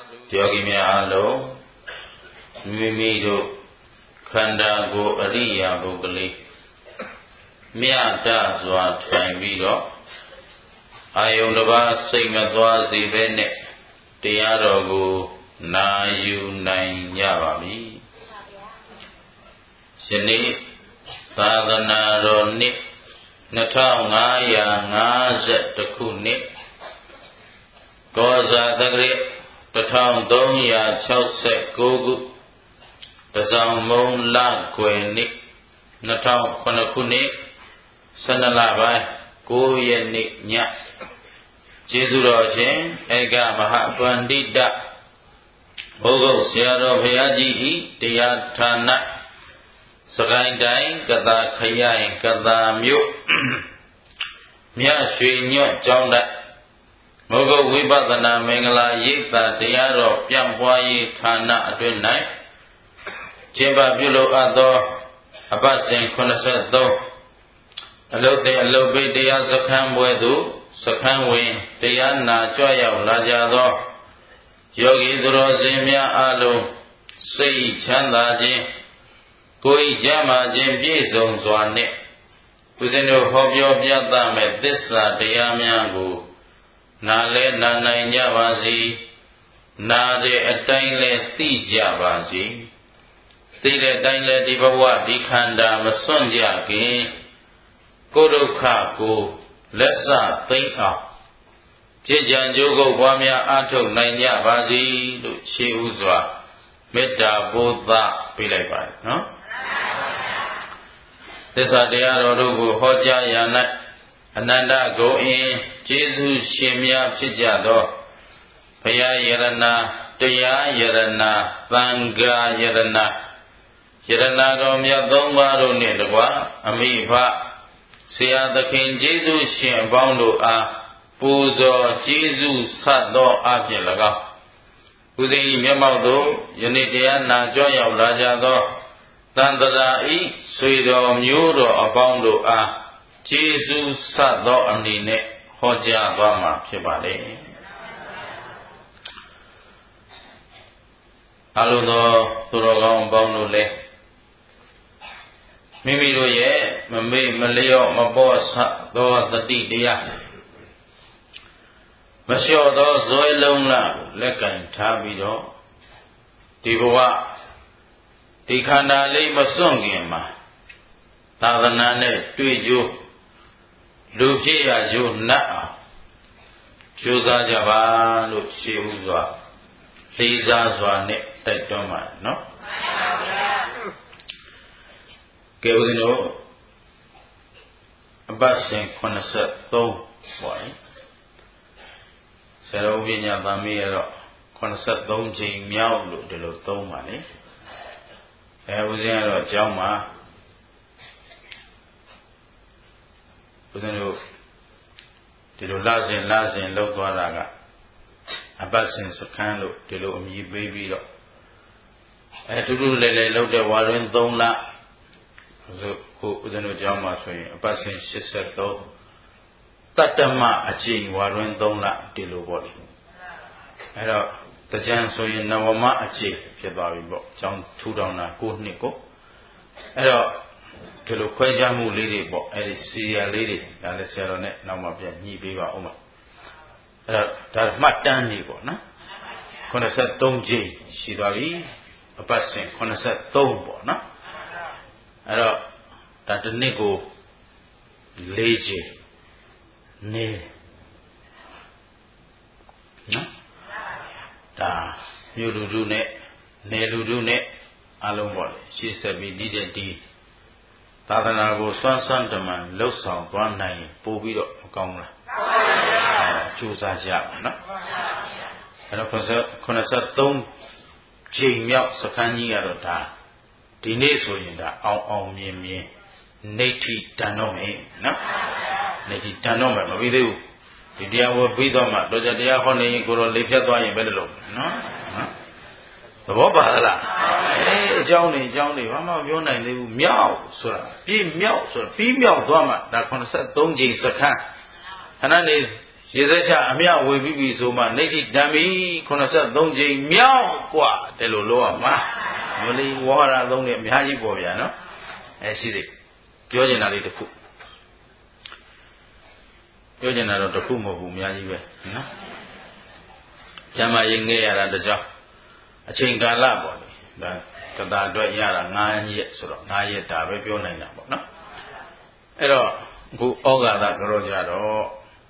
ယောဂီများအားလုံးမိမိတို့ခန္ဓာကိုယ်အရိယာပုဂ္ဂလိမြတ်တစွာထိုင်ပြီးတော့အာယုန်တစ်ပါးစိတ်မသွားစေဘဲနဲ့တရားတော်ကိုနာယူနိုင်ကြပါပြီ။ယနေ့သာသနာတော်နှစ်2550ခုနှစ်ကောဇာတက္ကရာ1369ခုတဇောင်မုံလကွယ်နှစ်2009ခုနှစ်12လပိုင်း9ရက်နေ့ညကျေးဇူးတော်ရှင်ဧကမဟာပန္တိတဘုဂုတ်ဆရာတော်ဘုရားကြီးဤတရားဌာနစကိုင်းတိုင်းကသာခရိုင်ကသာမြို့မြရွှေညွတ်ကျောင်းတိုက်မုဂုတ်ဝိပဿနာမင်္ဂလာရိပ်သာတရားတော်ပြန့်ပွားရေးဌာနအတွင်း၌ကျင်းပပြုလုပ်အပ်သောအပတ်စဉ်83အလုတ်တဲ့အလုတ်ပိတရားစခန်းပွဲသို့စခန်းဝင်တရားနာကြွရောက်လာကြသောယောဂီသူတော်စင်များအားလုံးစိတ်ချမ်းသာခြင်းကိုယ်ကျမ်းမာခြင်းပြည့်စုံစွာနှင့်ဦးဇင်းတို့ဟောပြောပြသမဲ့သစ္စာတရားများကိုနာလဲနာနိုင်ကြပါစေနာတဲ့အတိုင်းလဲသိကြပါစေသိတဲ့အတိုင်းလဲဒီဘဝဒီခန္ဓာမစွန့်ကြခင်ကိုယ်ဒုက္ခကိုလက်စသိမ့်အောင်ကြည်ကြံကြိုးကုပ်ပွားများအားထုတ်နိုင်ကြပါစေလို့ရှေးဥစွာမေတ္တာပို့သပေးလိုက်ပါတယ်နော်သစ္စာတရားတော်တို့ကိုဟောကြားရ၌အနန္တဂုဏ်အင်းကျေးဇူးရှင်များဖြစ်ကြသောဘုရားယရဏတရားယရဏသံဃာယရဏယရဏတော်မြတ်သုံးပါးတို့နှင့်တကွအမိဖဆရာသခင်ကျေးဇူးရှင်အပေါင်းတို့အားပူဇော်ကျေးဇူးဆက်သောအဖြစ်၎င်းဦးဇင်း၏မျက်မှောက်သို့ယနေ့တရားနာကြောရောက်လာကြသောတန်တရာဤဆွေတော်မျိုးတော်အပေါင်းတို့အားကျေးဇူးဆက်သောအနေနဲ့ဟောကြားသွားမှာဖြစ်ပါလေအလိုတော်သူတော်ကောင်းအပေါင်းတို့လည်းမိမိတို့ရဲ့မမေ့မလျော့မပေါ့ဆသောတတိတရားမလျှော့သောဇွဲလုံးလားလက်ကင်ထားပြီးတော့ဒီဘဝဒီခန္ဓာလေးမစွန့်ခင်မှာသာသနာနဲ့တွေ့ကြိုးလူဖြစ်ရကြိုးနတ်အောင်ကြိုးစားကြပါလို့ရှေးဥစွာလေးစားစွာနဲ့တိုက်တွန်းပါတယ်နော်ကဲဦးဇင်းတို့အပတ်စဉ်83ပေါ့လေဆရာတော်ဥပညာသာမေးရတော့83ချိန်မြောက်လို့ဒီလိုသုံးပါလေဦးဇင်းကတော့အကြောင်းမှာဦးဇင်းတို့ဒီလိုလစဉ်လောက်သွားတာကအပတ်စဉ်စခန်းလို့ဒီလိုအမည်ပေးပြီးတော့တူတူလဲလဲလောက်တဲ့ဝါတွင်3လဆိုခုဦးဇင်းတို့အကြောင်းမှာဆိုရင်အပတ်စဉ်83တတ္တမအချိန်ဝါတွင်3လဒီလိုပေါ့လေအဲ့တော့တကြံဆိုရင်နဝမအချိန်ဖြစ်သွားပြီပေါ့ကျောင်းထူထောင်တာ9နှစ်ကိုအဲ့တော့ဒီလိုခွဲခြားမှုလေးတွေပေါ့အဲ့ဒီစီရီယယ်လေးတွေဒါလည်းဆရာတော်နဲ့နောက်မှပြန်ညှိပေးပါဦးမှာအဲ့တော့ဒါမှတ်တမ်းနေပေါ့နော်83ချိန်ရှိသွားပြီအပတ်စဉ်83ပေါ့နော်အဲ့တော့ဒါတစ်နှစ်ကို4ချိန်နေနော်ဒါမြို့လူထုနဲ့နယ်လူထုနဲ့အလုံးပေါ့လေရှေ့ဆက်ပြီးဒီသာသနာကိုစွမ်းစွမ်းတမန်လှုပ်ဆောင်သွားနိုင်ပို့ပြီးတော့မကောင်းလားကြိုးစားကြပါနော်အဲ့တော့83ချိန်မြောက်စခန်းကြီးကတော့ဒါဒီနေ့ဆိုရင်ဒါအောင်မြင်နေတိတန်တော့မယ်နော်နေတိတန်တော့မယ်မပြီးသေးဘူးဒီတရားဝပြီးတော့မှတော့တရားဟောနေရင်ကိုယ်တော်လေဖြတ်သွားရင်ဘယ်လိုလုပ်နော်သဘောပါလားအကြောင်းတွေဘာမှပြောနိုင်သေးဘူးမြောက်ဆိုတာပြည့်မြောက်ဆိုတာပြီးမြောက်သွားမှဒါ83ချိန်စခန်းခဏနေရေသက်ချအမြဝေပြီးပြီဆိုမှနေတိဓမ္မီ83ကြိမ်မြောက်กว่าတယ်လို့လို့ရမှာမလေးဝါရသုံးနဲ့အများကြီးပေါ်ဗျာနော်ရှိသေးပြောချင်တာလေးတစ်ခုပြောချင်တာတော့တစ်ခုမဟုတ်ဘူးအများကြီးပဲနော်ကျမ်းမာရေးငဲ့ရတာတကြောင်အချိန်ကာလပေါ့လေဒါကတာအတွက်ရတာ9ရက်ဆိုတော့9ရက်ဒါပဲပြောနိုင်တာပေါ့နော်အဲ့တော့အခုဩဃာတကြောကြတော့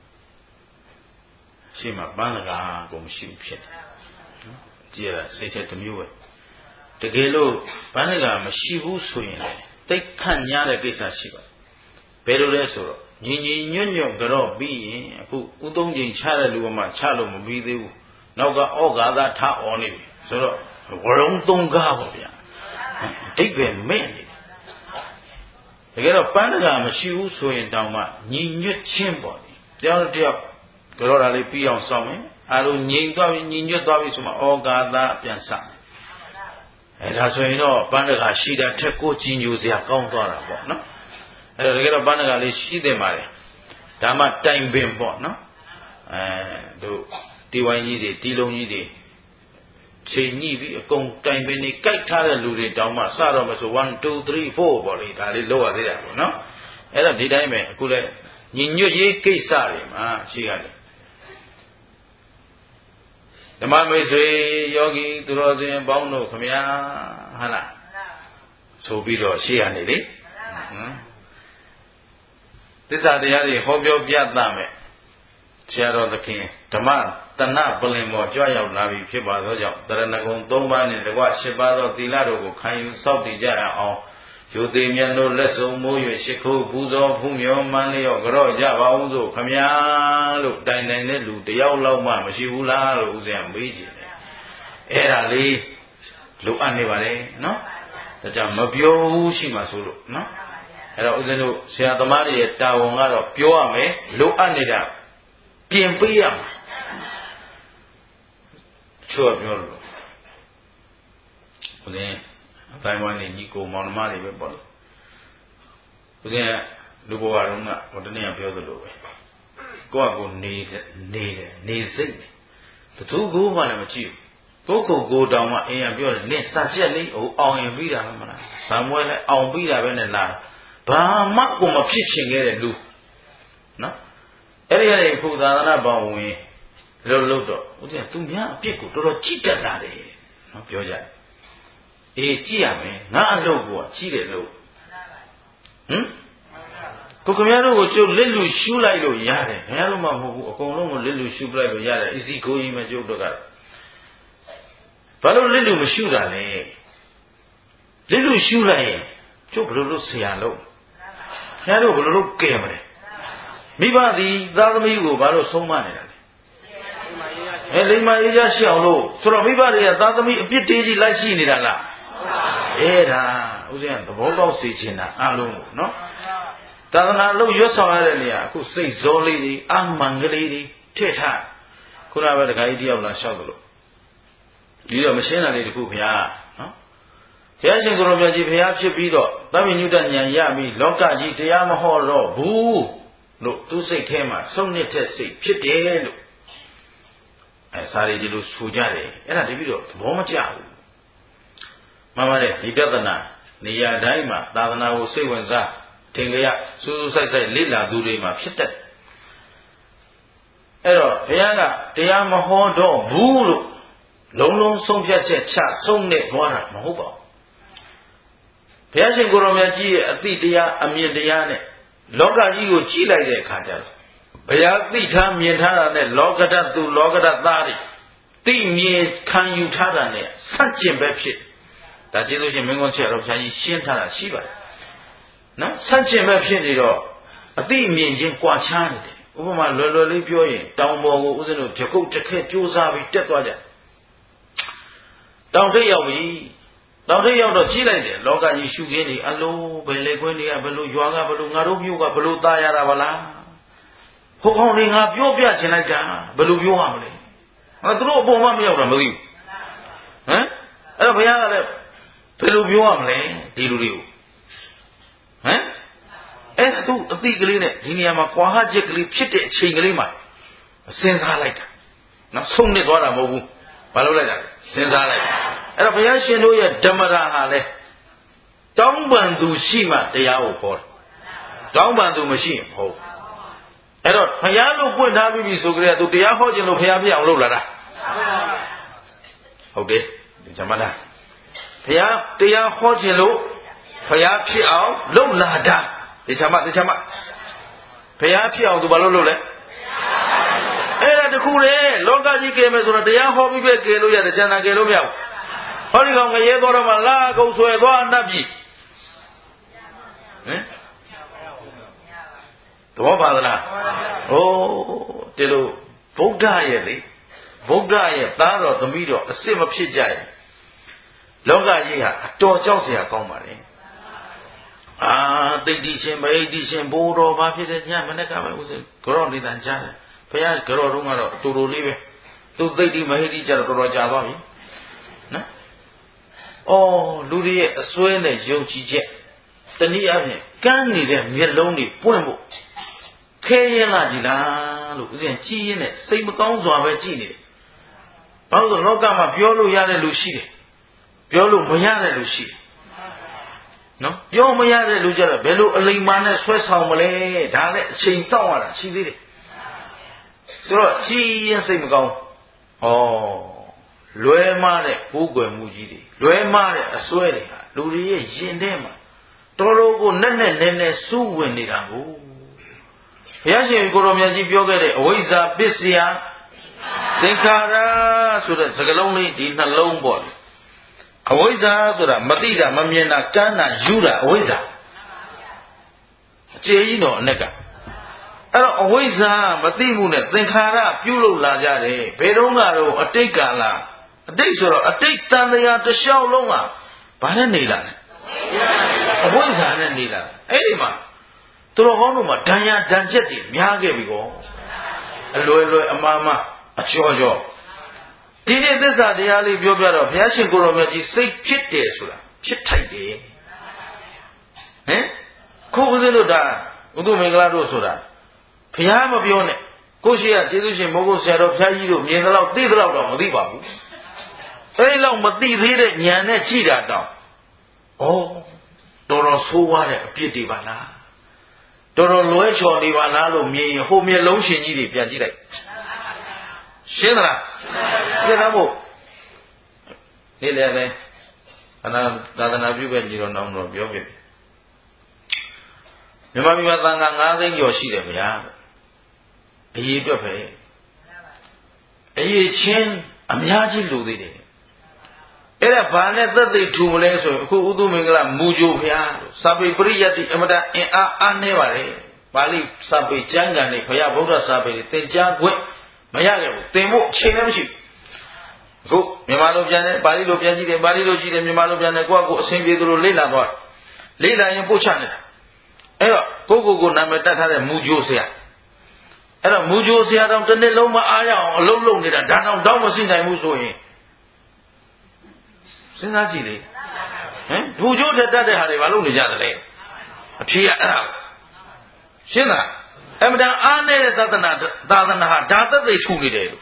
ရှိမှပန်းကားကိုမရှိဘူးဖြစ်တယ်နော်ကြည့်ရတာစိတ်ထဲတစ်မျိုးပဲတကယ်လို့ပန်းကားမရှိဘူးဆိုရင်လေတိတ်ခန့်ညားတဲ့ကိစ္စရှိပါဘယ်လိုလဲဆိုတော့ညီညီညွတ်ညွတ်ကြောပြီးရင်အခုဥသုံးချိန်ချတဲ့လူကမှချလို့မပြီးသေးဘူးနောက်ကဩဃာသထအော်နေပြီဆိုတော့ဝရုံ3ကားပေါ့ဗျာအတိတ်ပဲမဲ့နေတယ်တကယ်တော့ပန်းကားမရှိဘူးဆိုရင်တောင်မှညီညွတ်ချင်းပေါ့လေတယောက်တယောက်ကြောတာလေးပြီးအောင်ဆောင်ရင်အားလုံးငြိမ်သွားပြီညီညွတ်သွားပြီဆိုမှဩဃာသပြန်စမယ်ဒါဆိုရင်တော့ပန်းကားရှိတာထက်ကိုကြည်ညိုစရာကောင်းသွားတာပေါ့နော်အဲ့တော့တကယ်တော့ပန်းကားလေးရှိတယ်မှာလေဒါမှတိုင်ပင်ပေါ့နော်တို့တီဝိုင်းကြီးတွေတီလုံးကြီးတွေချိန်ညှိပြီးအကုန်တိုင်ပင်နေကြိုက်ထားတဲ့လူတွေတောင်မှစတော့မဆို1 2 3 4ပေါ့လေဒါလေးလောက်ရသေးတာပေါ့နော်အဲ့တော့ဒီတိုင်းပဲအခုလဲညီညွတ်ရေးကိစ္စတွေမှာရှိရတယ်ဓမ္မမိတ်ဆွေယောဂီသူတော်စင်ပေါင်းတို့ခမညာဟုတ်လားဆိုပြီးတော့ရှိရနေလေသစ္စာတရားတွေဟောပြောပြသမယ်ဆရာတော်သခင်ဓမ္မတဏပလင်ပေါ်ကြွရောက်လာပြီဖြစ်ပါသောကြောင့်တရဏဂုံ3ပါးနှင့်တကွ10ပါးသောသီလတို့ကိုခံယူစောင့်တည်ကြရအောင်ယုသေးမြတ်တို့လက်စုံမိုး၍ရှ िख ိုးပူဇော်ဖူးမြော်မှန်းလျော့ကြော့ကြပါဦးစို့ခမညာလို့တိုင်တိုင်တဲ့လူတယောက်လောက်မှမရှိဘူးလားလို့ဦးဇင်းမေးကြည့်တယ်အဲ့ဒါလေးလိုအပ်နေပါလေနော်ဒါကြောင့်မပြောဘူးရှိမှဆိုလို့နော်အဲ့တော့ဦးဇင်းတို့ဆရာသမားတွေရဲ့တာဝန်ကတော့ပြောရမယ်လိုအပ်နေတာပြင်ပေးရမှာချောပြောလို့ဦးဇင်းအတိုင်းဝိုင်းနေညီကိုမောင်နှမတွေပဲပေါ့လေဦးဇင်းကလူဘဝတုန်းကဟိုတနေ့ကပြောသလိုပဲကိုယ့်အကိုနေစိတ်ဘသူကိုမှလည်းမကြည့်ဘူးကိုတောင်မှအင်းရပြောတယ်နင့်စာချက်လေးဟိုအောင်ရင်ပြီးတာမလားဇာမွဲလဲအောင်ပြီးတာပဲနဲ့လာဘာမှကိုမဖြစ်ချင်ခဲ့တဲ့လူနော်အဲ့ဒီကနေခုသာသနာပေါင်းဝင်လို့တော့ဦးဇင်းကသူများအပြစ်ကိုတော်တော်ကြည့်တတ်လာတယ်နော်ပြောကြတယ်အေးကြည့်ရမယ်ငါအလုပ်ကိုကြည့်တယ်လို့ကိုခင်ဗျားတို့ကိုကျုပ်လက်လူရှူးလိုက်လို့ရတယ်ခင်ဗျားတို့မှမဟုတ်ဘူးအကုန်လုံးကိုလက်လူရှူးပလိုက်လို့ရတယ်အစီကိုကြီးမကျုပ်တို့ကဘာလို့လက်လူမရှူးတာလဲလက်လူရှူးလိုက်ရင်ကျုပ်ဘယ်လိုလုပ်ဆရာလို့ခင်ဗျားတို့ဘယ်လိုလုပ်ကဲမလဲမိဘသည်သားသမီးကိုဘာလို့ဆုံးမနေတာလဲလိမ္မာရေးရရှိအောင်လို့ဆိုတော့မိဘတွေကသားသမီးအပြစ်တေးကြီးလိုက်ရှိနေတာလားအဲ့ဒါဦးဇင်းကသဘောပေါက်စေချင်တာအလုံးကိုနော်သာသနာလုံးရွတ်ဆောင်ရတဲ့နေရာအခုစိတ်ဇောလေးတွေအမှန်ကလေးတွေထည့်ထားခုနကပဲတခါကြီးတယောက်လာလျှောက်တယ်လို့ဒီတော့မရှင်းတာလေးတခုဘုရားနော်ဘုရားရှင်ကိုရောမြတ်ကြီးဘုရားဖြစ်ပြီးတော့သဗ္ဗညုတဉာဏ်ရပြီးလောကကြီးတရားမဟောတော့ဘူးလို့သူစိတ်ထဲမှာစုံနေတဲ့စိတ်ဖြစ်တယ်လို့စာရီဒီလိုဆိုကြတယ်အဲ့ဒါတပိတော့သဘောမကျဘူးမှန်ပါတယ်ဒီပြဿနာနေရာတိုင်းမှာသာသနာကိုစိတ်ဝင်စားထင်ကြရစူးစူးဆိုင်ဆိုင်လေ့လာသူတွေမှာဖြစ်တတ်အဲ့တော့ဘုရားကတရားမဟောတော့ဘူးလို့လုံးလုံးဆုံးဖြတ်ချက်ချဆုံးနဲ့သွားတာမဟုတ်ပါဘူးဘုရားရှင်ကိုရောမြတ်ကြီးရဲ့အတိတရားအမြင်တရားနဲ့လောကကြီးကိုကြည့်လိုက်တဲ့အခါကျတော့ဘုရားသိထားမြင်ထားတာနဲ့လောကဓာတ်သူလောကဓာတ်သားတွေသိမြင်ခံယူထားတာနဲ့ဆန့်ကျင်ပဲဖြစ်ဒါကျေးဇူးရှင်မင်းကုန်းဆရာတော်ဘုရားကြီးရှင်းထားတာရှိပါတယ်နော်ဆန့်ကျင်ပဲဖြစ်နေတော့အသိအမြင်ချင်းကွာခြားနေတယ်ဥပမာလွယ်လွယ်လေးပြောရင်တောင်ပေါ်ကိုဦးဇင်းတို့တကုတ်တစ်ခဲကြိုးစားပြီးတက်သွားကြတောင်ထိပ်ရောက်ပြီတောင်ထိပ်ရောက်တော့ကြီးလိုက်တယ်လောကကြီးရှုခင်းနေအလိုဘယ်လေခွင်းတွေကဘယ်လိုရွာကဘယ်လိုငါတို့မြို့ကဘယ်လိုသားရတာဗလားဟိုကောင်တွေငါပြောပြချင်လိုက်တာဘယ်လိုပြောရမလဲငါတို့အပေါ်မှမရောက်တာမသိဘူးဟမ်အဲ့တော့ဘုရားကလည်းဘယ်လိုပြောရမလဲဒီလူတွေကိုဟမ်အဲ့သူအတိကလေးနဲ့ဒီနေရာမှာကွာဟချက်ကလေးဖြစ်တဲ့အချိန်ကလေးမှာစဉ်းစားလိုက်တာနော်ဆုံးနစ်သွားတာမဟုတ်ဘူးဘာလို့လိုက်တာလဲစဉ်းစားလိုက်အဲ့တော့ဘုရားရှင်တို့ရဲ့ဓမ္မရာဟာလဲတောင်းပန်သူရှိမှတရားကိုဟောတယ်တောင်းပန်သူမရှိရင်မဟုတ်အဲ့တော့ဘုရားလို့ပွင့်ထားပြီဆိုကြတဲ့သူတရားဟောခြင်းလို့ဘုရားပြအောင်လုပ်လာတာဟုတ်တယ်ဒီဇမနာဘုရားတရားဟောခြင်းလို့ဘုရားဖြစ်အောင်လုပ်လာတာဒီဇမဘုရားဖြစ်အောင်သူဘာလို့လုပ်လဲအဲ့ဒါတခုလေလောကကြီးကဲမယ်ဆိုတော့တရားဟောပြီးပဲကဲလို့ရတယ်ကျန်တာကဲလို့မရဘူးဟောဒီကောင်ငရဲတော်တော့မှလာကုတ်ဆွဲသွားအနတ်ပြည်ဟင်တော်ပါသလားဟိုးဒီလိုဗုဒ္ဓရဲ့လေဗုဒ္ဓရဲ့သားတော်သမီးတော်အစ်စ်မဖြစ်ကြရင်လောကကြီးဟာအတော်ကြောက်စရာကောင်းပါလေတိတ်တိရှင်မဟိတိရှင်ဘိုးတော်ဘာဖြစ်တဲ့ညမနေ့ကပဲဦးစင်ကြောနေတန်ကြားတယ်ဘုရားကြောတုံးကတော့တူတူလေးပဲသူသိတိမဟိတိကြတော့တော်တော်ကြာသွားပြီနော်လူတွေရဲ့အစွဲနဲ့ယုံကြည်ချက်တနည်းအားဖြင့်ကန်းနေတဲ့မျက်လုံးတွေပွင့်ဖို့ခဲရင်လာကြည်လားလို့ဦးဇင်းကြည်ရင်နဲ့စိတ်မကောင်းစွာပဲကြည်နေတယ်။ဘာလို့လောကမှာပြောလို့ရတဲ့လူရှိတယ်။ပြောလို့မရတဲ့လူရှိတယ်။နော်ပြောမရတဲ့လူကြတော့ဘယ်လိုအလိမ္မာနဲ့ဆွဲဆောင်မလဲဒါလည်းအချိန်စောင့်ရတာရှိသေးတယ်။ဆိုတော့ကြည်ရင်စိတ်မကောင်းလွဲမားတဲ့ကိုးကွယ်မှုကြီးတွေလွဲမားတဲ့အစွဲတွေဟာလူတွေရဲ့ရင်ထဲမှာတော်တော်ကိုနဲ့နဲ့စူးဝင်နေတာကိုဘုရားရှင်ကိုရောမြတ်ကြီးပြောခဲ့တဲ့အဝိဇ္ဇာပစ္စယသင်္ခါရဆိုတဲ့စကားလုံးလေးဒီနှလုံးပေါ့လေအဝိဇ္ဇာဆိုတာမသိတာမမြင်တာကမ်းတာယူတာအဝိဇ္ဇာအခြေကြီးတော့အ ਨੇ ကအဲ့တော့အဝိဇ္ဇာမသိမှုနဲ့သင်္ခါရပြုလုပ်လာကြတယ်ဘယ်တော့မှတော့အတိတ်ကာလအတိတ်ဆိုတော့အတိတ်တန်တရားတစ်လျှောက်လုံးဟာဘာနဲ့နေလာလဲအဝိဇ္ဇာနဲ့နေလာအဲ့ဒီမှာသူတော်ကောင်းတို့မှာဒဏ်ရာဒဏ်ချက်တွေများခဲ့ပြီကောအလွယ်လွယ်အမှားမှားအချောချောဒီနေ့သစ္စာတရားလေးပြောပြတော့ဘုရားရှင်ကိုရောမြတ်ကြီးစိတ်ဖြစ်တယ်ဆိုတာဖြစ်ထိုက်တယ်ဟင်ခုဦးဇင်းတို့ဒါဥဒ္ဓမင်္ဂလာတို့ဆိုတာဘုရားမပြောနဲ့ကိုရှိရကျေးဇူးရှင်မိုးကုတ်ဆရာတော်ဘုရားကြီးတို့မြင်သလောက်သိသလောက်တော့မသိပါဘူးအဲဒီလောက်မသိသေးတဲ့ဉာဏ်နဲ့ကြည့်တာတောင်တော်တော်ဆိုးွားတဲ့အပြစ်တွေပါလားတော်တော်လွဲချော်နေပါလားလို့မြင်ရင်ဟိုမျက်လုံးရှင်ကြီးတွေပြန်ကြည့်လိုက်ရှင်းသလားပြတ်သားဖို့ဒီလည်းပဲအနာသာသနာပြုပဲညီတော်နောင်တော်ပြောပြမြန်မာပြည်မှာသံဃာ9သိန်းကျော်ရှိတယ်ဗျာအရေးအတွက်ပဲအရေးချင်းအများကြီးလူသေးတယ်အဲ့ဒါဘာနဲ့သက်သိထူမလဲဆိုရင်အခုဥဒ္ဓမင်္ဂလာမူကြိုဖျားစာပေပရိယတ္တိအမတန်အင်အားအားနည်းပါလေပါဠိစာပေကျမ်းဂန်တွေဘုရားဗုဒ္ဓစာပေတွေသင်ကြားခွင့်မရခဲ့ဘူးသင်ဖို့အချိန်လည်းမရှိဘူးအခုမြန်မာလိုပြန်တယ်ပါဠိလိုပြန်ကြည့်တယ်ပါဠိလိုကြည့်တယ်မြန်မာလိုပြန်တယ်ကိုယ့်အဆင်ပြေသလိုလေ့လာသွားလေ့လာရင်ပို့ချနေတာအဲ့တော့ကိုနာမည်တတ်ထားတဲ့မူကြိုဆရာအဲ့တော့မူကြိုဆရာတောင်တစ်နှစ်လုံးမအားရအောင်အလုံးလုံးနေတာဒါတောင်မရှိနိုင်ဘူးဆိုရင်စဉ်းစားကြည့်လေမူကြိုတက်တဲ့ဟာတွေဘာလုပ်နေကြသလဲအဖြေကအဲ့ဒါရှင်းလားအမှန်တန်အားနေတဲ့သာသနာဟာဒါသက်သေထူနေတယ်လို့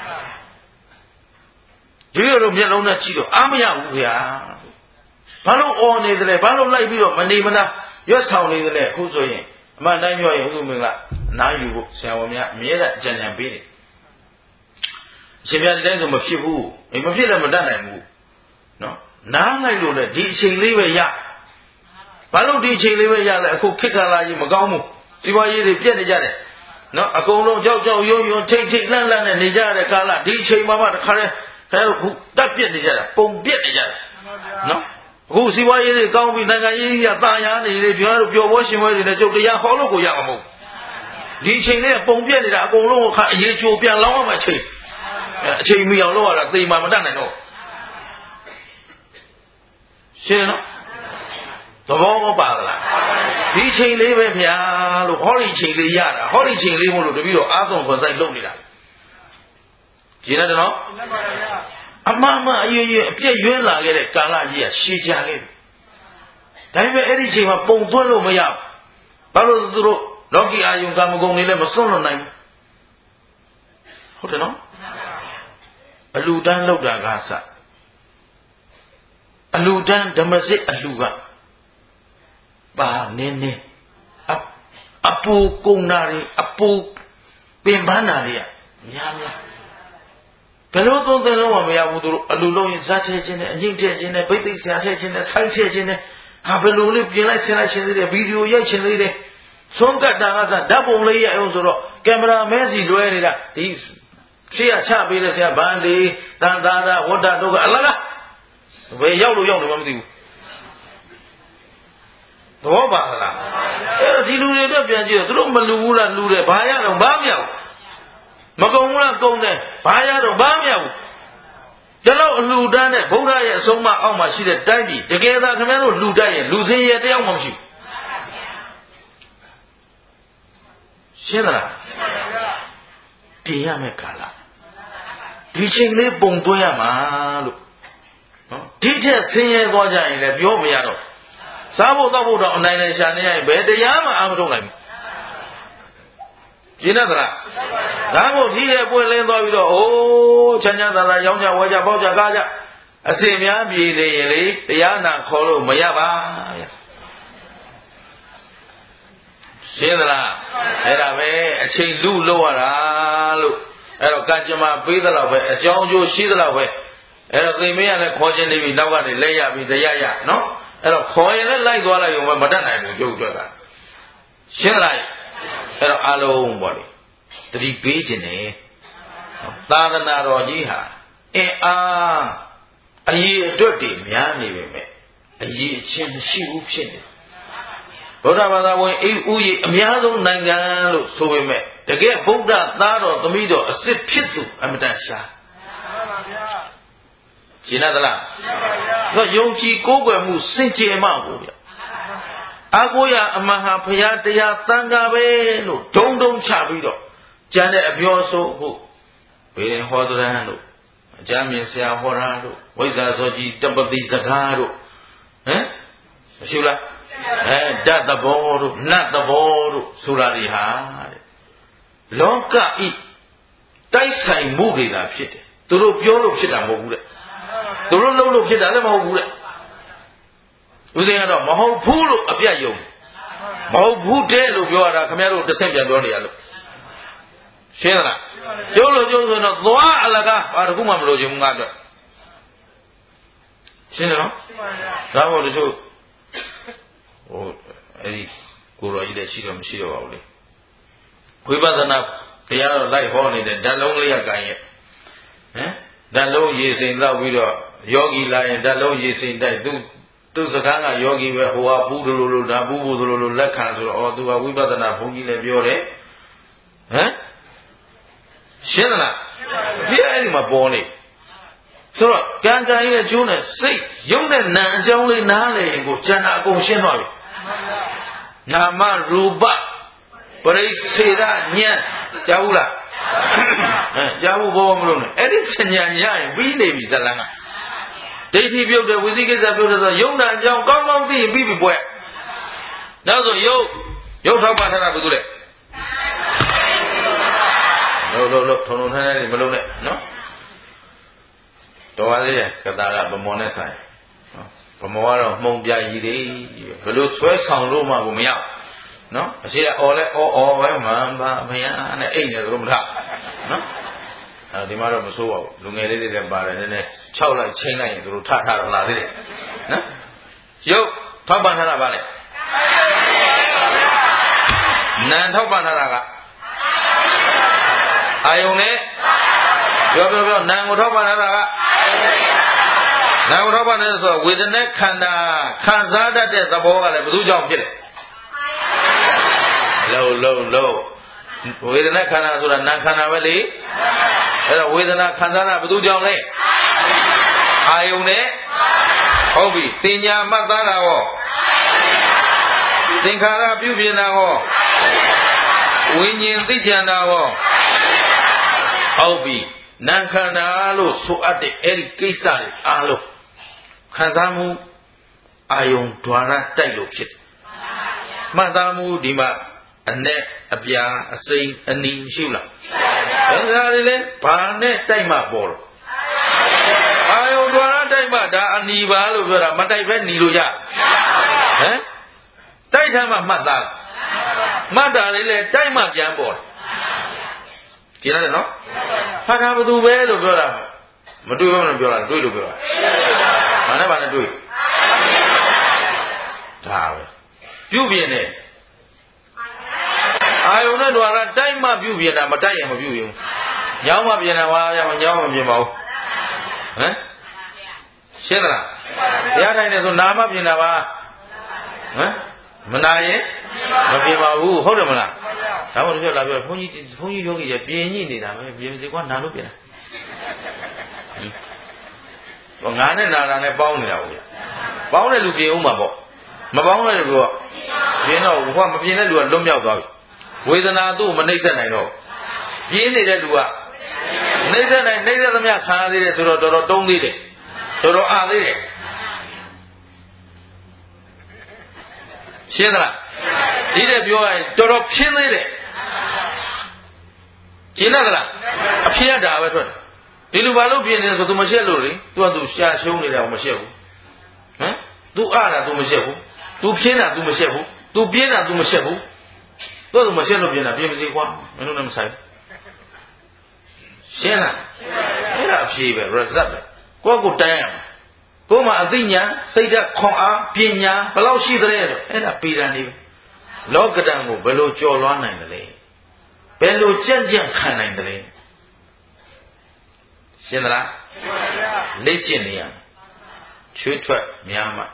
ဒီလိုမျက်လုံးနဲ့ကြည့်တော့အားမရဘူးခင်ဗျာဘာလို့အော်နေသလဲဘာလို့လိုက်ပြီးတော့မနေမနာရွတ်ဆောင်နေသလဲအခုဆိုရင်အမှန်တိုင်းပြောရင်ဥက္ကမင်္ဂနားယူဖို့ဆရာဝန်များအမြဲတမ်းကြံကြံပေးတယ်အရှင်ဘုရားဒီတိုင်းဆိုမဖြစ်ဘူးမဖြစ်လည်းမတတ်နိုင်ဘူးနော်နားလိုက်လို့လေဒီအချိန်လေးပဲရဘာလို့ဒီအချိန်လေးပဲရလဲအခုခေတ်ကာလကြီးမကောင်းဘူးစီးပွားရေးတွေပြက်နေကြတယ်နော်အကုန်လုံးကြောက်ယုံထိတ်လန့်နဲ့နေကြတဲ့ကာလဒီအချိန်မှတခါတည်းခဲတို့တက်ပြက်နေကြတာပုံပြက်နေကြတာနော်အခုစီးပွားရေးတွေကောင်းပြီးနိုင်ငံရေးကြီးကတာယာနေလေပြောလို့ပျော်ပွဲရှင်ပွဲတွေနဲ့ကျုပ်တရားဟောလို့ကိုရမှာမဟုတ်ဒီအချိန်လေးပုံပြက်နေတာအကုန်လုံးခါအရေးချိုးပြန်လောင်းရမှာအချိန်မီအောင်လုပ်ရတာသေမှမတတ်နိုင်တော့ရှင်းနော်သဘောမပါလားဒီချိန်လေးပဲဗျာလို့ဟောဒီချိန်လေးရတာဟောဒီချိန်လေးမို့လို့တပည့်တော်အားဆုံးခွန်ဆိုင်လုပ်နေတာရှင်းတယ်နော်အမှန်အရေးအပြည့်ရွေးလာခဲ့တဲ့ကာလကြီးကရှည်ကြာခဲ့ပြီဒါပေမဲ့အဲ့ဒီချိန်မှာပုံသွင်းလို့မရဘူးဘာလို့သူတို့လောကီအာယုံကာမဂုဏ်တွေလည်းမစွန့်လွတ်နိုင်ဘူးဟုတ်တယ်နော်အလူတန်းလောက်တာကစအလူတန်းဓမ္မစစ်အလူကပါနင်းနေအပူကုံနာတွေအပူပင်ပန်းနာတွေကများဘယ်လိုသုံးသပ်လို့မရဘူးသူတို့အလူလုံးရင်ဇာတ်ထဲခြင်းနဲ့အငိမ့်ထဲခြင်းနဲ့ဗိသိက်ဆရာထဲခြင်းနဲ့ဆိုင်းထဲခြင်းနဲ့ဟာဘယ်လိုလေးပြင်လိုက်ဆင်လိုက်ခြင်းသေးတယ်ဗီဒီယိုရိုက်ခြင်းသေးတယ်ဆုံးကတ်တာကစားဓာတ်ပုံလေးရအောင်ဆိုတော့ကင်မရာမဲစီလွှဲနေတာဒီရှေ့ကချပေးတဲ့ဆရာဗန်ဒီတန်တာတာဝတ္တတို့ကအလကားဘယ်ရောက်လို့ရောက်တယ်မှမသိဘူးသဘောပါလားအဲဒီလူတွေအတွက်ပြန်ကြည့်တော့သူတို့မလူဘူးလားလူတယ်ဘာရတော့ဘာမရဘူးမကုံဘူးလားကုံတယ်ဘာရတော့ဘာမရဘူးကျွန်တော်အလူတန်းနဲ့ဗုဒ္ဓရဲ့အဆုံးအမအောက်မှာရှိတဲ့တိုင်းပြည်တကယ်သာခင်ဗျားတို့လူတိုက်ရင်လူစင်းရဲတယောက်မှမရှိဘူးရှင်းသလားတင်ရမယ့်ကာလဒီချိန်လေးပုံသွင်းရမှာလို့နော်ဒီထက်ဆင်းရဲသွားကြရင်လည်းပြောမရတော့စားဖို့တောက်ဖို့တော့အနိုင်နဲ့ရှာနေရရင်ဘယ်တရားမှအာမထုတ်နိုင်ဘူးရှင်းသလားဒါမို့ဒီရဲ့ပွင့်လင်းသွားပြီးတော့အိုးချမ်းချမ်းသာသာရောင်းကြဝယ်ကြပေါက်ကြကားကြအစင်များပြည်နေရင်လေတရားနာခေါ်လို့မရပါဗျာရှင်းသလားအဲ့ဒါပဲအချိန်လူလို့ရတာလို့အဲ့တော့ကံကြမ္မာပေးသလောက်ပဲအကြောင်းအကျိုးရှိသလောက်ပဲအဲ့တော့သိမင်းကလည်းခေါ်ခြင်းနေပြီနောက်ကနေလက်ရပြီးတရားရနော်အဲ့တော့ခေါ်ရင်လည်းလိုက်သွားလိုက်ရုံပဲမတတ်နိုင်ဘူးကျုပ်တို့ကရှင်းလားအဲ့တော့အလုံးပေါ့လေတတိပေးခြင်းနဲ့သာသနာတော်ကြီးဟာအင်းအားအရေးအတွက်တည်များနေပေမဲ့အရေးအချင်းမရှိဘူးဖြစ်နေဗုဒ္ဓဘာသာဝင်ဥယျာဉ်အများဆုံးနိုင်ငံလို့ဆိုပေမဲ့တကယ်ဗုဒ္ဓသားတော်သမီးတော်အစစ်ဖြစ်သူအမတန်ရှားရှင်းသလားတော့ယုံကြည်ကိုးကွယ်မှုစင်ကြယ်မှကိုဗျအာကိုရအမဟာဘုရားတရားသံဃာပဲလို့ဒုံဒုံချပြီးတော့ကျန်တဲ့အပြောဆိုဟုတ်ဘေးရင်ဟောသရံတို့အကြမ်းမြင်ဆရာဟောတာတို့ဝိဇ္ဇာစောကြီးတပတိစကားတို့ဟမ်မရှိလားဓာတ်သဘောတို့နတ်သဘောတို့ဆိုတာတွေဟာတဲ့လောကဤတိုက်ဆိုင်မှုတွေသာဖြစ်တယ်သူတို့ပြောလို့ဖြစ်တာမဟုတ်ဘူးတဲ့သူတို့လုပ်လို့ဖြစ်တာလည်းမဟုတ်ဘူးတဲ့ဦးဇင်းကတော့မဟုတ်ဘူးလို့အပြတ်ယုံမဟုတ်ဘူးတဲ့လို့ပြောရတာခင်ဗျားတို့တစ်ဆင့်ပြန်ပြောနေရလို့ရှင်းလားကျိုးလို့ကျိုးဆိုတော့သွားအလကားဘာတခုမှမလို့ချင်ဘူးငါအတွက်ရှင်းတယ်နော်ဒါမို့တချို့ဟိုအဲ့ဒီကိုရောကြီးလည်းရှိတော့မရှိတော့ပါဘူးလေဝိပဿနာတရားတော့လိုက်ဟောနေတဲ့ဓာတ်လုံးလေးကကိုင်းရဲ့ဟမ်ဓာတ်လုံးရေစိမ်တော့ပြီးတော့ယောဂီလာရင်ဓာတ်လုံးရေစိမ်တိုက်သူစကားကယောဂီပဲဟိုကဘူးဒလိုလိုဒါဘူးဘူးဒလိုလိုလက်ခံဆိုတော့သူကဝိပဿနာဘုန်းကြီးလည်းပြောတယ်ဟမ်ရှင်းလားဒီအဲ့ဒီမှာပေါ်နေဆိုတော့ကံကံရဲ့ကျိုးနဲ့စိတ်ရုပ်နဲ့နာအကြောင်းလေးနားလေရင်ကိုကျန်တာအကုန်ရှင်းသွားပြီနာမရူပပရိစေဒဉာဏ်ကြားဘူးလားကြားဘူးဘောမလို့နဲ့အဲ့ဒီဉာဏ်ရရင်ပြီးနေပြီဇလန်းကဒိဋ္ဌိပြုတ်တယ်ဝိသိကိစ္စပြုတ်တယ်ဆိုရုပ်နာအကြောင်းကောင်းကောင်းသိရင်ပြီးပြီပွဲနောက်ဆိုရုပ်ထောက်ပံ့ထားတာဘာလို့လဲလို့ထုံထုံထဲထဲမလုံးနဲ့နော်တော်ပါသေးရဲ့ကတာကဗမောနဲ့ဆိုင်ဗမောကတော့မှုံပြကြီးတွေဘယ်လိုဆွဲဆောင်လို့မှကိုမရနော်အရှိကအော်လဲအော်ပဲမှန်ပါမရနဲ့အိတ်နေတော့မထနော်အဲဒီမှာတော့မဆိုးပါဘူးလူငယ်လေးတွေလည်းပါတယ်နည်းနည်း6လိုက်ချိန်လိုက်ရင်သူတို့ထတော့လာသေးတယ်နော်ရုပ်ထောက်ပံ့ထားတာပါလေနာမ်ထောက်ပံ့ထားတာကအာယုန်နဲ့ပြောနာမ်ကိုထောက်ပံ့ထားတာကနာမ်ကိုထောက်ပံ့တယ်ဆိုတော့ဝေဒနာခန္ဓာခံစားတတ်တဲ့သဘောကလည်းဘယ်သူကြောင့်ဖြစ်လဲလို့ဝေဒနာခန္ဓာဆိုတာနာမ်ခန္ဓာပဲလေအဲ့တော့ဝေဒနာခံစားတာဘယ်သူကြောင့်လဲအာယုန်နဲ့ဟုတ်ပြီတင်ညာမှတ်သားတာဟောသင်္ခါရပြုပြင်တာဟောဝိညာဉ်သိကြံတာဟောဟုတ်ပြီနာမ်ခန္ဓာလို့ဆိုအပ်တဲ့အဲ့ဒီကိစ္စတွေအားလုံးခံစားမှုအာယုံ द्वार တိုက်လို့ဖြစ်တယ်မှတ်သားမှုဒီမှာ net အပြာအစိမ်းအနီမရှိဘူးလားဒါတွေလည်းဘာနဲ့တိုက်မှပေါ်လို့အာယုံ द्वार တိုက်မှဒါအနီပါလို့ပြောတာမတိုက်ပဲနီလို့ရဟမ်တိုက်ထမ်းမှမှတ်သားမှတ်တာလေးလည်းတိုက်မှပြန်ပေါ်ကြည့်ရတယ်နော်ဟာဒါဘသူပဲလို့ပြောတာမတွေ့ဘူးလို့ပြောတာတွေ့လို့ပြောတာဘာနဲ့တွေ့ဒါပဲပြုပြင်တယ်အာယုံနဲ့ द्वार တိုက်မှပြုပြင်တာမတိုက်ရင်မပြုရင်ညောင်းမှပြင်တာပါဗျာမညောင်းမှပြင်ပါဘူးဟမ်ရှင်းသလားတရားထိုင်နေဆိုနာမပြင်တာပါဟမ်မနာရင်မပြင်ပါဘူးဟုတ်တယ်မလားဒါမှမဟုတ်လာပြောဘုန်းကြီးယောဂီရပြင်ညိနေတာပဲပြင်စီကွာနာလို့ပြင်တာဟင်ငါနဲ့နာတာနဲ့ပေါင်းနေတာဗျာပေါင်းတဲ့လူပြင်ဦးမှာပေါ့မပေါင်းတဲ့လူကပြင်တော့ဟိုကမပြင်တဲ့လူကလွတ်မြောက်သွားပြီဝေဒနာသူ့မနှိမ့်ဆက်နိုင်တော့ပြင်းနေတဲ့လူကနှိမ့်ဆက်နိုင်နှိမ့်ဆက်သမျှခံရသေးတယ်ဆိုတော့တော်တော်တုံးသေးတယ်တော်တော်အားသေးတယ်ရှင်းသလားဒီတဲ့ပြောရရင်တော်တော်ဖြင်းသေးတယ်ရှင်းသလားအဖြင်းရတာပဲထွက်ဒီလူဘာလို့ပြင်းနေလဲဆိုသူမရှက်လို့လေသူကသူရှာရှုံးနေတာမရှက်ဘူးဟမ်သူအားတာသူမရှက်ဘူးသူဖြင်းတာသူမရှက်ဘူးသူပြင်းတာသူမရှက်ဘူးသူမရှက်လို့ပြင်းတာပြင်းမစီကွာမင်းတို့လည်းမဆိုင်ရှင်းလားအဲ့ဒါအဖြေပဲ result ပဲကိုယ့်ကိုတိုင်းရမှာကိုယ်မှာအသိဉာဏ်စိတ်ဓာတ်ခွန်အားပညာဘယ်လောက်ရှိသလဲတော့အဲ့ဒါပေတံနေပဲလောကဓာတ်ကိုဘယ်လိုကြော်လွှမ်းနိုင်တယ်လဲဘယ်လိုကြံ့ကြံ့ခံနိုင်တယ်လဲရှင်းသလားလေ့ကျင့်နေရချွေးထွက်များမှ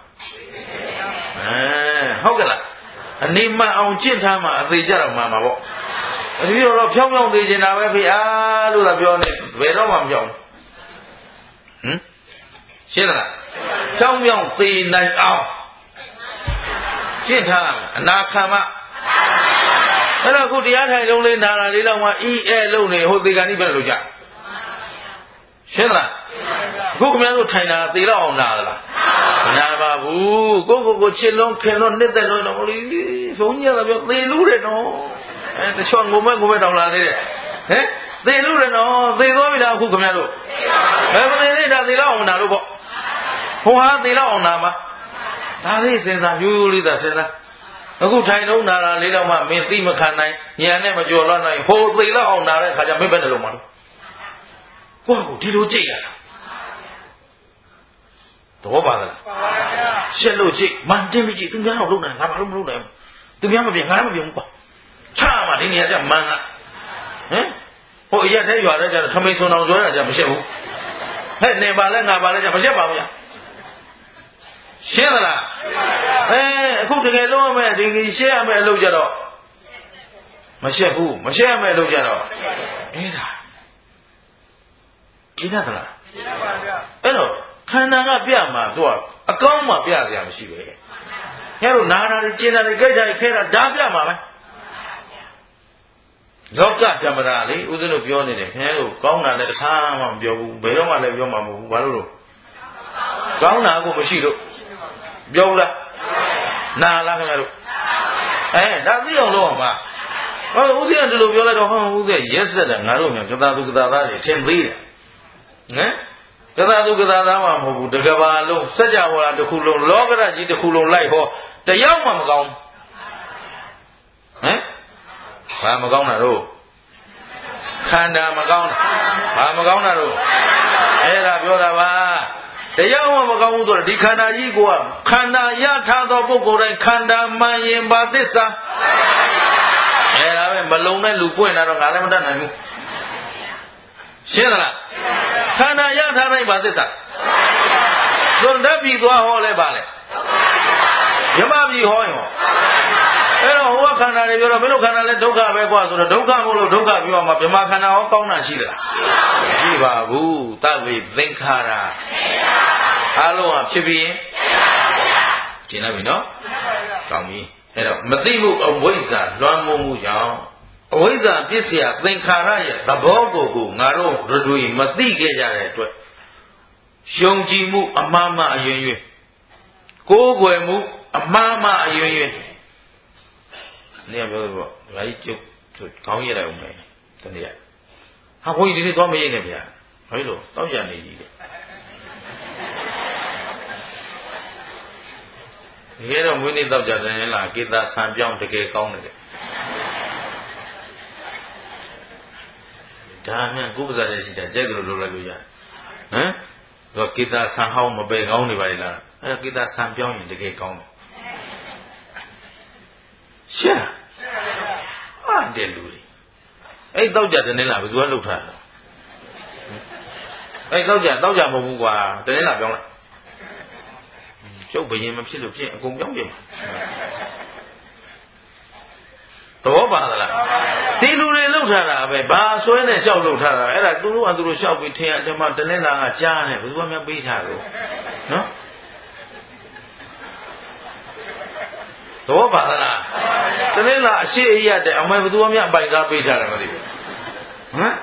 ဟုတ်ကဲ့လားအနေမှန်အောင်ကျင့်ထားမှအသေးကြတော့မှမှာပေါ့ဒီလိုတော့ဖြောင်းဖြောင်းသေးနေတာပဲဖေအားလို့သာပြောနေဘယ်တော့မှမဖြောင်းဟမ်ရှင်းသလားဖြောင်းဖြောင်းသေးနိုင်အောင်ကျင့်ထားအနာခံမှအဲ့တော့ခုတရားထိုင်လုံးလေးနာတာလေးတော့မှလုံးနေဟိုသေကန်ကြီးပဲလို့ကြရှင်းသလားခုခင်ဗျားတို့ထိုင်တာသေတော့အောင်နာသလားမနာပါဘူးကိုချစ်လုံးခင်လုံးနှစ်သက်လို့တော့ဟိုလေဘုန်းကြီးကပြောသေလူတယ်နော်တချို့ငုံမဲ့တောင်လာသေးတယ်ဟမ်သေလူတယ်နော်သေသွားပြီလားအခုခင်ဗျားတို့ဘယ်မသေသေးတာသေတော့အောင်နာလို့ပေါ့ဟိုဟာသေတော့အောင်နာမှာဒါလေးစဉ်းစားရိုးရိုးလေးသာစဉ်းစားအခုထိုင်လုံးနာတာလေးတော့မှမင်းသိမခံနိုင်ဉာဏ်နဲ့မကြော်လွှတ်နိုင်ဟိုသေတော့အောင်နာတဲ့ခါကျမင်းပဲနဲ့လုံးမှာလို့ကိုယ့်ကိုဒီလိုကြိတ်ရတာတော့ပါလားရှက်လို့ကြိတ်မန်တင်းမကြည့်သူများတော့လုံးနိုင်ငါဘာလို့မလုံးနိုင်သူများမပြင်ငါလည်းမပြင်ဘူးကွာချာမှဒီနေရာကျမန်ကဟမ်ဟိုအရက်ထဲရွာတဲ့ကျတော့ထမိန်ဆွန်အောင်ကြွဲတာကျမရှက်ဘူးဟဲ့နေပါလဲငါပါလဲကျမရှက်ပါဘူးဗျာရှင်းသလားအခုတကယ်လုံးရမယ်ဒီရှက်ရမယ်အလုပ်ကြတော့မရှက်ဘူးမရှက်ရမယ်အလုပ်ကြတော့အဲ့ဒါကြည့်ရသလားကြည့်ရပါဗျာအဲ့တော့ခန္ဓာကပြမှာသူကအကောင်းမှပြစရာမရှိပဲ။ညတို့နာတာတွေကျင်တာတွေကြိုက်တာတွေခဲတာဒါပြမှာပဲ။လောကဓမ္မရာလေဦးဇင်းတို့ပြောနေတယ်ခင်ဗျားတို့ကောင်းတာလည်းတစ်ခါမှမပြောဘူးဘယ်တော့မှလည်းပြောမှာမဟုတ်ဘူးဘာလို့ကောင်းတာကိုမရှိလို့ပြောဘူးလားနာလားခင်ဗျားတို့ဒါသိအောင်လုပ်အောင်ပါဟောဦးဇင်းကဒီလိုပြောလိုက်တော့ဟောဦးဇင်းရက်ဆက်တယ်ငါတို့မြန်ကသာသူကသာသားတွေထင်သေးတယ်ဟမ်ကသာသူကသာသားမှမဟုတ်ဘူးတကဘာလုံးစัจ java တစ်ခုလုံးလောကရကြီးတစ်ခုလုံးလိုက်ဟောတယောက်မှမကောင်းဟမ်ဘာမကောင်းတာတော့ခန္ဓာမကောင်းတာဘာမကောင်းတာတော့အဲ့ဒါပြောတာပါတရားမှမကောင်းဘူးဆိုတော့ဒီခန္ဓာကြီးကိုခန္ဓာရထားသောပုဂ္ဂိုလ်တိုင်းခန္ဓာမှန်ရင်ဘာသစ္စာအဲ့ဒါပဲမလုံတဲ့လူပွင့်တာတော့ငါလည်းမတတ်နိုင်ဘူးရှင်းလားခန္ဓာရထားတိုင်းဘာသစ္စာသွန်တတ်ပြီးသွားဟောလဲပါလေယမပြီးဟောရင်အဲ့တော့ဟိုကခန္ဓာတွေပြောတော့မင်းတို့ခန္ဓာလဲဒုက္ခပဲကွာဆိုတော့ဒုက္ခမို့လို့ဒုက္ခပြောမှာဗြဟ္မာခန္ဓာဟောကောင်းတာရှိသလားမရှိပါဘူးသဗ္ဗေသင်္ခါရအားလုံးဟာဖြစ်ပြီးရင်ရှင်းလိုက်ပြီနော်ကောင်းပြီအဲ့တော့မသိမှုအဝိဇ္ဇာလွှမ်းမိုးမှုကြောင့်အဝိဇ္ဇာပစ္စယသင်္ခါရရဲ့သဘောကိုငါတို့ရတွေ့မသိခဲ့ကြတဲ့အတွက်ယုံကြည်မှုအမှားမှအယွင်းယွင်းကိုးကွယ်မှုအမှားမှအယွင်းယွင်းနေ့ပြောတော့လိုက်ကျုပ်ခေါင်းရလိုက်အောင်မယ်တနေ့ဟာဘုန်းကြီးဒီနေ့သွားမရိပ်နဲ့ဗျာဘာလို့တောက်ကြနေကြီးလေဒီကတော့မွေးနေ့တောက်ကြတယ်လားကိတဆံပြောင်းတကယ်ကောင်းတယ်ဒါမှကိုယ်ပါးစားရရှိတာကြိုက်တယ်လို့လုပ်လိုက်လို့ရတယ်ဟမ်တော့ကိတဆံဟောင်းမပယ်ကောင်းနေပါလေလားအဲကိတဆံပြောင်းရင်တကယ်ကောင်းတယ်ရှင်းအားတယ်လူတွေအဲ့တောက်ကြတယ်လားဘယ်သူကလှုပ်ထားလဲအဲ့တောက်ကြမဟုတ်ဘူးကွာတယ်လားပြောင်းလိုက်ကျုပ်ဘယင်မဖြစ်လို့ဖြစ်အကုန်ပြောင်းပြမှာသဘောပါသလားဒီလူတွေလှုပ်ထားတာပဲဘာဆွဲနဲ့လျှောက်လှုပ်ထားတာအဲ့ဒါသူတို့ကသူတို့လျှောက်ပြီးထင်အတမတနေ့လာကကြားတယ်ဘယ်သူမှမပေးထားလို့နော်သဘောပါသလားတနေ့လာအရှိအရတဲ့အမေဘယ်သူမှအပိုင်သားပေးထားတယ်မသိဘူးဟမ်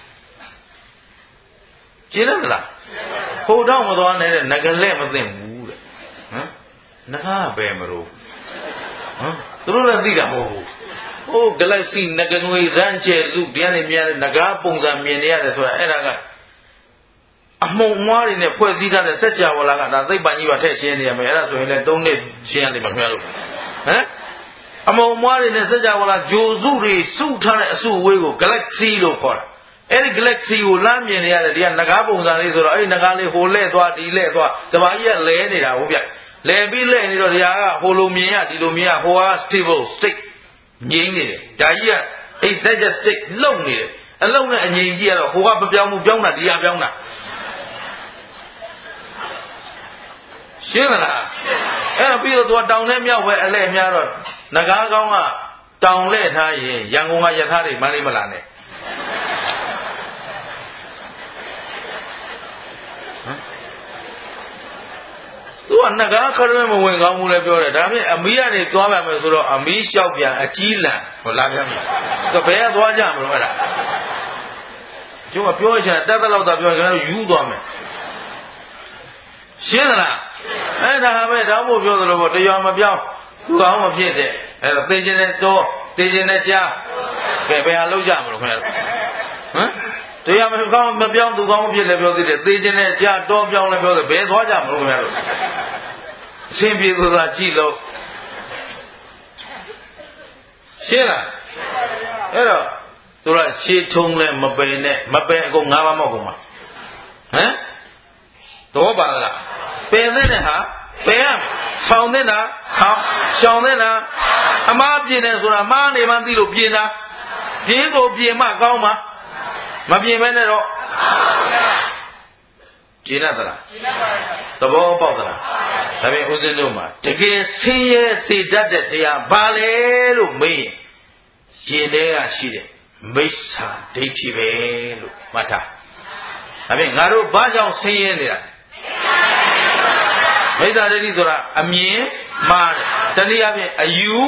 ကျင်းတယ်လားဟိုတော့မသွားနဲ့တဲ့ငကလက်မသိဘူးတဲ့ဟမ်ငကားပဲမလို့ဟမ်သူတို့လည်းသိတာမဟုတ်ဘူးဟို galaxy ငကငွေရမ်းကျဲလူတရားနေမြန်ငကားပုံစံမြင်နေရတယ်ဆိုတာအဲ့ဒါကအမုံမွားတွေနဲ့ဖွဲ့စည်းထားတဲ့စัจ java လာကဒါသိပ္ပံကြီးပါထည့်ရှင်းနေရမယ်အဲ့ဒါဆိုရင်လည်း3နှစ်ရှင်းရတယ်မခင်ဗျားတို့ဟမ်အမုံမွားတွေနဲ့စัจ java လာဂျိုစုတွေစုထားတဲ့အစုအဝေးကို galaxy လို့ခေါ်တာအဲ့ဒီ galaxy ကိုလမ်းမြင်နေရတယ်ဒီကငကားပုံစံလေးဆိုတော့အဲ့ဒီငကားလေးဟိုလဲသွားဒီလဲသွားကဘာကြီးကလဲနေတာဟုတ်ဗျလဲပြီးလဲနေတော့ဒီဟာကဟိုလိုမြင်ရဒီလိုမြင်ရဟိုက stable state ငြိမ်းနေတယ်ဒါကြီးကအဲ့ state state လုံနေတယ်အလုံနဲ့အငြိမ်ကြီးကတော့ဟိုကမပြောင်းဘူးပြောင်းတာဒီဟာပြောင်းတာရှင်းမလားအဲ့တော့ပြီးတော့သူကတောင်နဲ့မြောက်ပဲအလဲများတော့ငကားကောင်းကတောင်လဲထားရင်ရန်ကုန်ကယထာတွေမလေးမလာနဲ့သူကငကားခရွဲမဝင်ကောင်းဘူးလဲပြောတယ်ဒါဖြင့်အမီးကနေသွားပါမယ်ဆိုတော့အမီးလျှောက်ပြန်အကြီးလံဟိုလာပြန်ပြီသူဘယ်ကသွားကြမလို့အဲ့ဒါကျုပ်ကပြောချင်တာတက်တက်လောက်သာပြောရင်ယူသွားမယ်ရှင်းသလားအဲ့ဒါပဲတောင်းဖို့ပြောသလိုပေါ့တရားမပြောင်းသူကောင်းမဖြစ်တဲ့အဲ့တော့သိခြင်းနဲ့တော့သိခြင်းနဲ့ကြားကဲဘယ်ဟာလောက်ကြမလို့ခင်ဗျာဟမ်တရားမကောင်းမပြောင်းသူကောင်းမဖြစ်လည်းပြောသေးတယ်သိခြင်းနဲ့ကြားတော့ပြောင်းလည်းပြောတယ်ဘယ်သွားကြမလို့ခင်ဗျာတို့အရှင်းပြေဆိုတာကြည့်လို့ရှင်းလားအဲ့တော့သူကရှေးထုံးလဲမပယ်နဲ့မပယ်အကုန်၅ပါးမောက်ကုန်မှာဟမ်တော့ပါလားပယ်တဲ့ဟာပယ်ရမယ်ဆောင်းတဲ့တာဆောင်းရှောင်တဲ့တာအမားပြင်းတယ်ဆိုတာမားနေမှသိလို့ပြင်းတာပြင်းကိုပြင်းမှကောင်းမှာမပြင်းမဲနဲ့တော့ကျင်းတတ်လားသဘောပေါက်သလားဒါပေမဲ့ဦးဇင်းတို့မှာတကယ်ဆင်းရဲစေတတ်တဲ့တရားဘာလဲလို့မေးရင်ထဲကရှိတယ်မိစ္ဆာဒိဋ္ဌိပဲလို့မှတ်ထားဒါပေမဲ့ငါတို့ဘာကြောင့်ဆင်းရဲနေတာမိစ္ဆာဒိဋ္ဌိဆိုတာအမြင်မှားတယ်တနည်းအားဖြင့်အယူ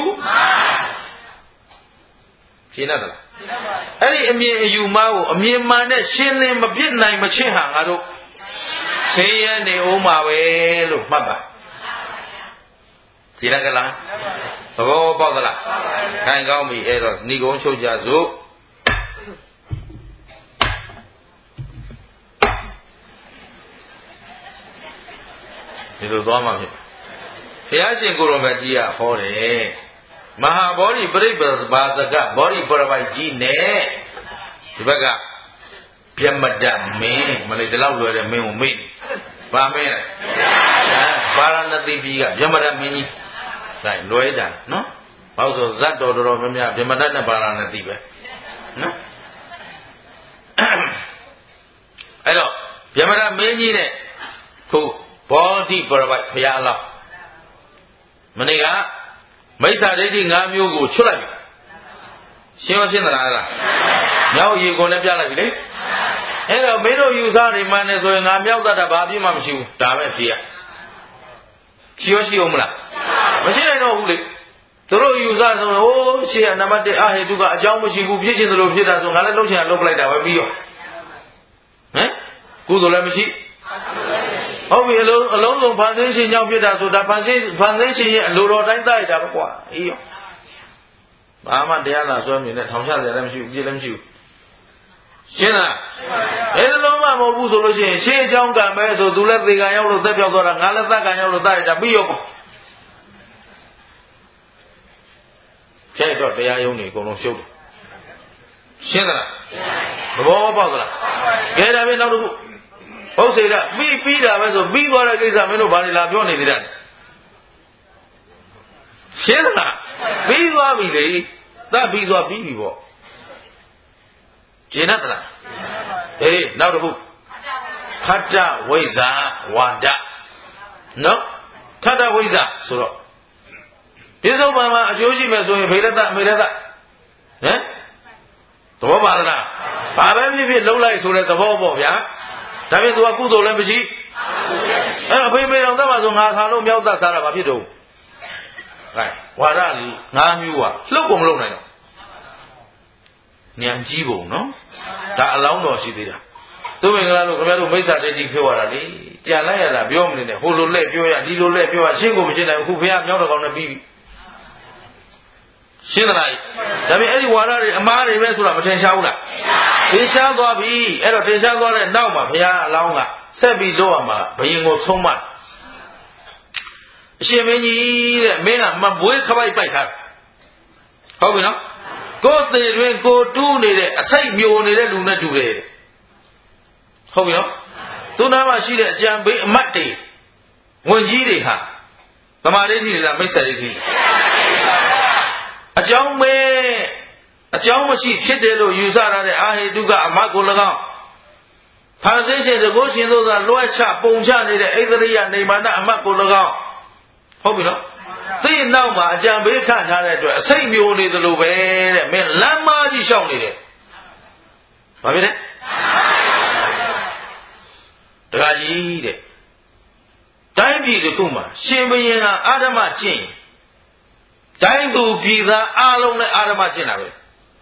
ရှင်းတတ်လားအဲ့ဒီအမြင်အယူမှားကိုအမြင်မှန်နဲ့ရှင်းလင်းမပြစ်နိုင်မချင်းဟာငါတို့ဆင်းရဲနေဦးမှာပဲလို့မှတ်ပါရှင်းရကလားသဘောပေါက်သလားခိုင်ကောင်းပြီအဲ့တော့ဏိကုံးချုပ်ကြစို့ဒီလိုသွားမှဖြစ်ဘုရားရှင်ကိုရောမကြီးကဟောတယ်မဟာဗောဓိပရိပ္ပါဒကဗောဓိပရပိုက်ကြီးနဲ့ဒီဘက်ကပြမတ္တမင်းမလေးဒီလောက်လွယ်တဲ့မင်းကိုမေ့ပါမင်းလားပါရဏသီပြည်ကပြမတ္တမင်းကြီးဒါလွယ်တာနော်ဘာလို့ဆိုဇတ်တော်တော်များများပြမတ္တနဲ့ပါရဏသီပဲနော်အဲ့တော့ပြမတ္တမင်းကြီးနဲ့ခုဗောဓိပရပိုက်ဘုရားလောက်မနေ့ကမိစ္ဆာဒိဋ္ဌိ၅မျိုးကိုချွတ်လိုက်ပြီရှင်းရောရှင်းသလားမြောက်ရေကုန်နဲ့ပြလိုက်ပြီလေအဲ့တော့မင်းတို့ယူဆနေမှန်းနေဆိုရင်ငါမြောက်တတ်တာဘာပြည့်မှမရှိဘူးဒါပဲဖြေရရှင်းရောရှိအောင်မလားမရှိနိုင်တော့ဘူးလေသူတို့ယူဆဆိုရင်ဟိုးရှေ့ကနံပါတ်1အဟေတုကအကြောင်းမရှိဘူးဖြစ်ခြင်းသလိုဖြစ်တာဆိုငါလည်းလှုပ်ချင်တာလှုပ်ပလိုက်တာပဲပြီးရောဟမ်ကုသိုလ်လည်းမရှိဟုတ်ပြီအလုံးစုံဖန်ဆင်းရှင်ကြောင့်ဖြစ်တာဆိုတာဖန်ဆင်းရှင်ရဲ့အလိုတော်တိုင်းတိုက်တာပဲကွာအေးရောဘာမှတရားလာစွဲမြင်နဲ့ထောင်ချတယ်လည်းမရှိဘူးပြစ်လည်းမရှိဘူးရှင်းလားအဲ့ဒါလုံးမမဟုတ်ဘူးဆိုလို့ရှိရင်ရှင်းအကြောင်းကံပဲဆိုသူလည်းသေကံရောက်လို့သက်ပြောက်သွားတာငါလည်းသက်ကံရောက်လို့တရတာပြီးရောကျဲတော့တရားယုံနေအကုန်လုံးရှုပ်တယ်ရှင်းသလားသဘောပေါက်သလားကဲဒါပဲနောက်တစ်ခုဟုတ်စေတာပြီးတာပဲဆိုပြီးသွားတဲ့ကိစ္စမင်းတို့ဘာလဲလာပြောနေသေးတယ်ရှင်းလားပြီးသွားပြီလေသတ်ပြီးသွားပြီးပြီပေါ့ကျင်တ်သလားအေးနောက်တစ်ခုခတ္တဝိဇ္ဇာဝါဒနော်ခတ္တဝိဇ္ဇာဆိုတော့ဒီစုံမှာအကျိုးရှိမယ်ဆိုရင်ဖေရတအမေရတဟမ်သဘောပါလားဘာပဲဖြစ်ဖြစ်လုံးလိုက်ဆိုတဲ့သဘောပေါ့ဗျာဒါပြင်သူကကုသိုလ်လည်းမရှိအဖေမေတော်သတ်ပါဆိုငါခါလို့မြောက်သတ်စားတာဘာဖြစ်တော့ဟဲ့ဝါဒလီ၅မျိုးကလှုပ်ကုန်မလုပ်နိုင်တော့ဉာဏ်ကြီးပုံနော်ဒါအလောင်းတော်ရှိသေးတာသူမင်္ဂလာလို့ခင်ဗျားတို့မိစ္ဆာဒိဋ္ဌိဖြစ်သွားတာလေကြံလိုက်ရတာပြောမနေနဲ့ဟိုလိုလက်ပြောရဒီလိုလက်ပြောရရှင်းကိုမရှင်းနိုင်ဘူးခုဖေကမြောက်တော်ကောင်းနဲ့ပြီးပြီရှင်းသလားဒါပေမဲ့အဲ့ဒီဝါဒတွေအမားတွေပဲဆိုတာမထင်ရှားဘူးလားထင်ရှားသွားပြီအဲ့တော့ထင်ရှားသွားတဲ့နောက်မှာဘုရားအလောင်းကဆက်ပြီးလုပ်ရမှာဘယင်ကိုဆုံးမအရှင်မင်းကြီးတဲ့မင်းကမမွေးခပိုက်ပိုက်ထားဟုတ်ပြီနော်ကိုယ်သေးတွင်ကိုတူးနေတဲ့အစိတ်မျိုးနေတဲ့လူနဲ့တူတယ်ဟုတ်ပြီနော်သူနာမှာရှိတဲ့အကြံပေးအမတ်တွေဝင်ကြီးတွေဟာသမာဓိရှိလားမိစ္ဆာဒိဋ္ဌိအကြောင်းပဲအကြောင်းမရှိဖြစ်တယ်လို့ယူဆရတဲ့အာဟိတုကအမတ်ကို၎င်းဖန်ဆင်းရှင်တကုရှင်တို့ကလွှဲချပုံချနေတဲ့ဣသရိယနေမာနအမတ်ကို၎င်းဟုတ်ပြီနော်သိနောက်မှာအကြံပေးခန့်ထားတဲ့အတွက်အစိတ်မျိုးနေသလိုပဲတဲ့မင်းလမ်းမကြီးရှောက်နေတယ်ဘာဖြစ်လဲတခါကြီးတဲ့တိုင်းပြည်တစ်ခုမှာရှင်ဘုရင်ကအာဓမ္မကျင့်တိုင်းသူပြည်သားအားလုံးနဲ့အာဓမ္မကျင့်တာပဲ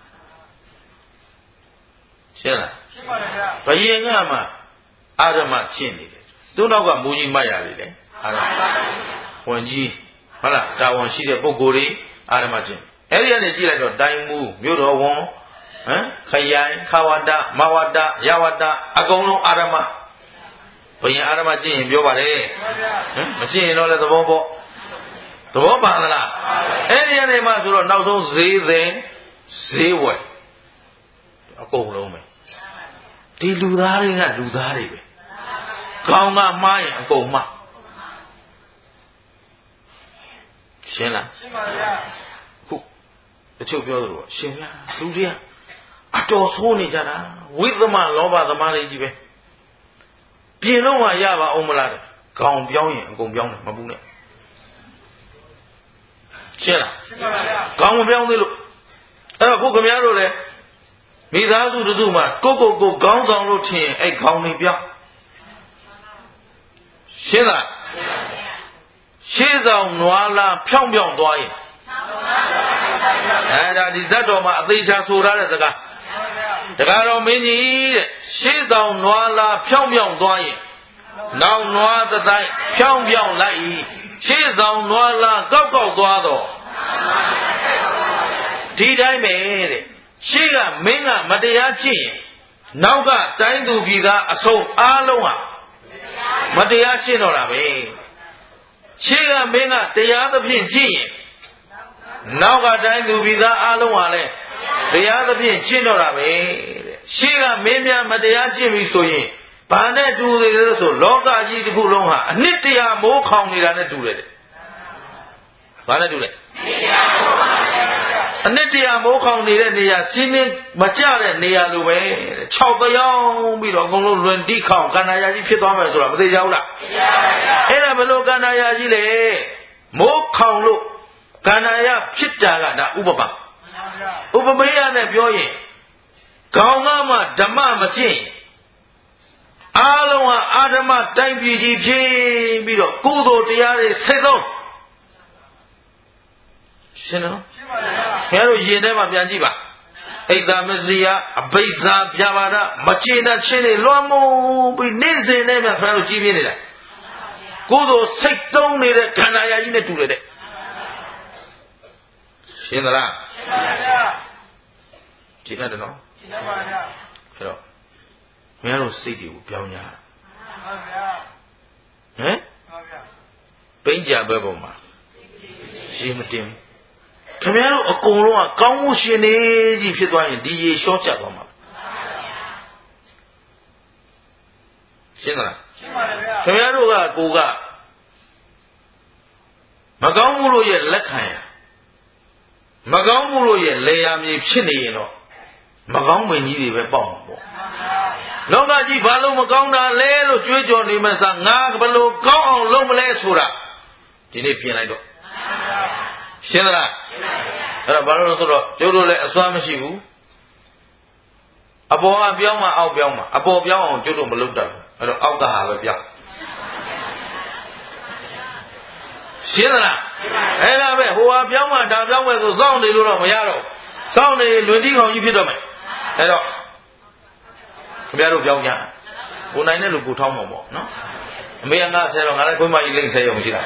ရှင်းလားရှင်းပါဗျာဘုရင်ကမှအာဓမ္မကျင့်နေတယ်သူ့နောက်ကမူကြီးမတ်ရလေလေအာဓမ္မဝန်ကြီးဟုတ်လားတာဝန်ရှိတဲ့ပုဂ္ဂိုလ်တွေအာဓမ္မကျင့်အဲ့ဒီကနေကြည့်လိုက်တော့တိုင်းမူမြို့တော်ဝန်ခရိုင်ခဝတမဝတယဝတအကုန်လုံးအာဓမ္မဘုရင်အာဓမ္မကျင့်ရင်ပြောပါတယ်မကျင့်ရင်တော့လည်းသဘောပေါက်သဘောပါလားအဲ့ဒီအနေမှာဆိုတော့နောက်ဆုံးဈေးသိမ်းဈေးဝယ်အကုန်လုံးပဲဒီလူသားတွေကလူသားတွေပဲကောင်းကမှားရင်အကုန်မှားရှင်းလားရှင်းပါဗျာခုတချို့ပြောသလိုရှင်ဗျာလူတွေကအတော်ဆိုးနေကြတာဝိသမလောဘသမားတွေကြီးပဲပြင်တော့မှရပါအောင်မလားခေါင်ပြောင်းရင်အကုန်ပြောင်းတယ်မပူနဲ့ရှင်းလားရှင်းပါဗျာခေါင်းမပြောင်းသေးလို့အဲ့တော့ခုခင်ဗျားတို့လည်းမိသားစုတို့မှကိုခေါင်းဆောင်လို့ထင်အဲ့ခေါင်းနေပြောင်းရှင်းလားရှေးဆောင်နွားလားဖြောင်းပြောင်းသွားရင်အဲ့ဒါဒီဇတ်တော်မှာအသေးချာဆိုထားတဲ့စကားတကားတော်မင်းကြီးတဲ့ရှေးဆောင်နွားလားဖြောင်းပြောင်းသွားရင်နောက်နွားသတိုင်းဖြောင်းပြောင်းလိုက်၏ရှေးဆောင်နွားလားကောက်သွားတော့ဒီတိုင်းပဲတဲ့ရှေးကမင်းကမတရားကျင့်ရင်နောက်ကတိုင်းသူပြည်သားအဆုံးအားလုံးဟာမတရားကျင့်တော့တာပဲရှေးကမင်းကတရားသဖြင့်ကျင့်ရင်နောက်ကတိုင်းသူပြည်သားအားလုံးဟာလည်းတရားသဖြင့်ကျင့်တော့တာပဲတဲ့ရှေးကမင်းများမတရားကျင့်ပြီဆိုရင်ဘာနဲ့တူတယ်လဲဆိုလောကကြီးတစ်ခုလုံးဟာအနှစ်တရားမိုးခေါင်နေတာနဲ့တူတယ်တဲ့ဘာနဲ့တူလဲအနှစ်တရားမိုးခေါင်နေတဲ့နေရာစီးနှင်းမကြတဲ့နေရာလိုပဲ6ပြောင်းပြီးတော့အကုန်လုံးလွင်တိခေါင်ကန္နာယာကြီးဖြစ်သွားမယ်ဆိုတာမသိကြဘူးလားအဲ့ဒါဘယ်လိုကန္နာယာကြီးလဲမိုးခေါင်လို့ကန္နာယာဖြစ်တာကဒါဥပပဥပမေယနဲ့ပြောရင်ခေါင်းကမှဓမ္မမကျင့်အားလုံးဟာအာဓမ္မတိုင်းပြည်ကြီးဖြစ်ပြီးတော့ကုသိုလ်တရားတွေစိတ်ဆုံးရှင်းနော်ရှင်းပါဗျာခင်ဗျားတို့ရင်ထဲမှာပြန်ကြည့်ပါဣဒ္ဓမဇိယအဘိဇာပြပါဒမကျေနပ်ခြင်းတွေလွှမ်းမိုးပြီးနေ့စဉ်နဲ့မှခင်ဗျားတို့ကြည်ပြနေတာကုသိုလ်စိတ်သုံးနေတဲ့ခန္ဓာယာကြီးနဲ့တူတယ်တဲ့ရှင်းသလားရှင်းကြည့်ရတယ်နော်အဲ့တော့မင်းတို့စိတ်တွေကိုပြောင်းကြဟမ်ပိန်းကြဘက်ပေါ်မှာရေမတင်ခင်ဗျားတို့အကုန်လုံးကကောင်းမှုရှင်နေကြီးဖြစ်သွားရင်ဒီရေလျှော့ချသွားမှာရှင်းလားရှင်းပါတယ်ဗျာခင်ဗျားတို့ကကိုကမကောင်းမှုလို့ရဲ့လက်ခံရမကောင်းမှုလို့ရဲ့လေယာမြေဖြစ်နေရင်တော့မကောင်းမင်းကြီးတွေပဲပေါက်မှာပေါ့လောကကြီးဘာလို့မကောင်းတာလဲလို့ကြွေးကြော်နေမှစားငါဘယ်လိုကောင်းအောင်လုပ်မလဲဆိုတာဒီနေ့ပြင်လိုက်တော့ရှင်းသလားအဲ့တော့ဘာလို့လဲဆိုတော့ကျိုးတို့လည်းအစွမ်းမရှိဘူးအပေါ်ကပြောင်းမှအောက်ပြောင်းမှအပေါ်ပြောင်းအောင်ကျိုးတို့မလုပ်တတ်ဘူးအဲ့တော့အောက်ကဟာပဲပြောင်းရှင်းသလားအဲ့ဒါပဲဟိုဟာပြောင်းမှဒါပြောင်းမယ်ဆိုစောင့်နေလို့တော့မရတော့စောင့်နေလွင်တီးခေါင်ကြီးဖြစ်တော့မယ်အဲ့တော့ခင်ဗျားတို့ပြောင်းကြကိုနိုင်တဲ့လူကိုထောင်းမှာပေါ့နော်အမေကငါဆဲတော့ငါလည်းခွေးမကြီးလိမ့်ဆဲရုံရှိတာ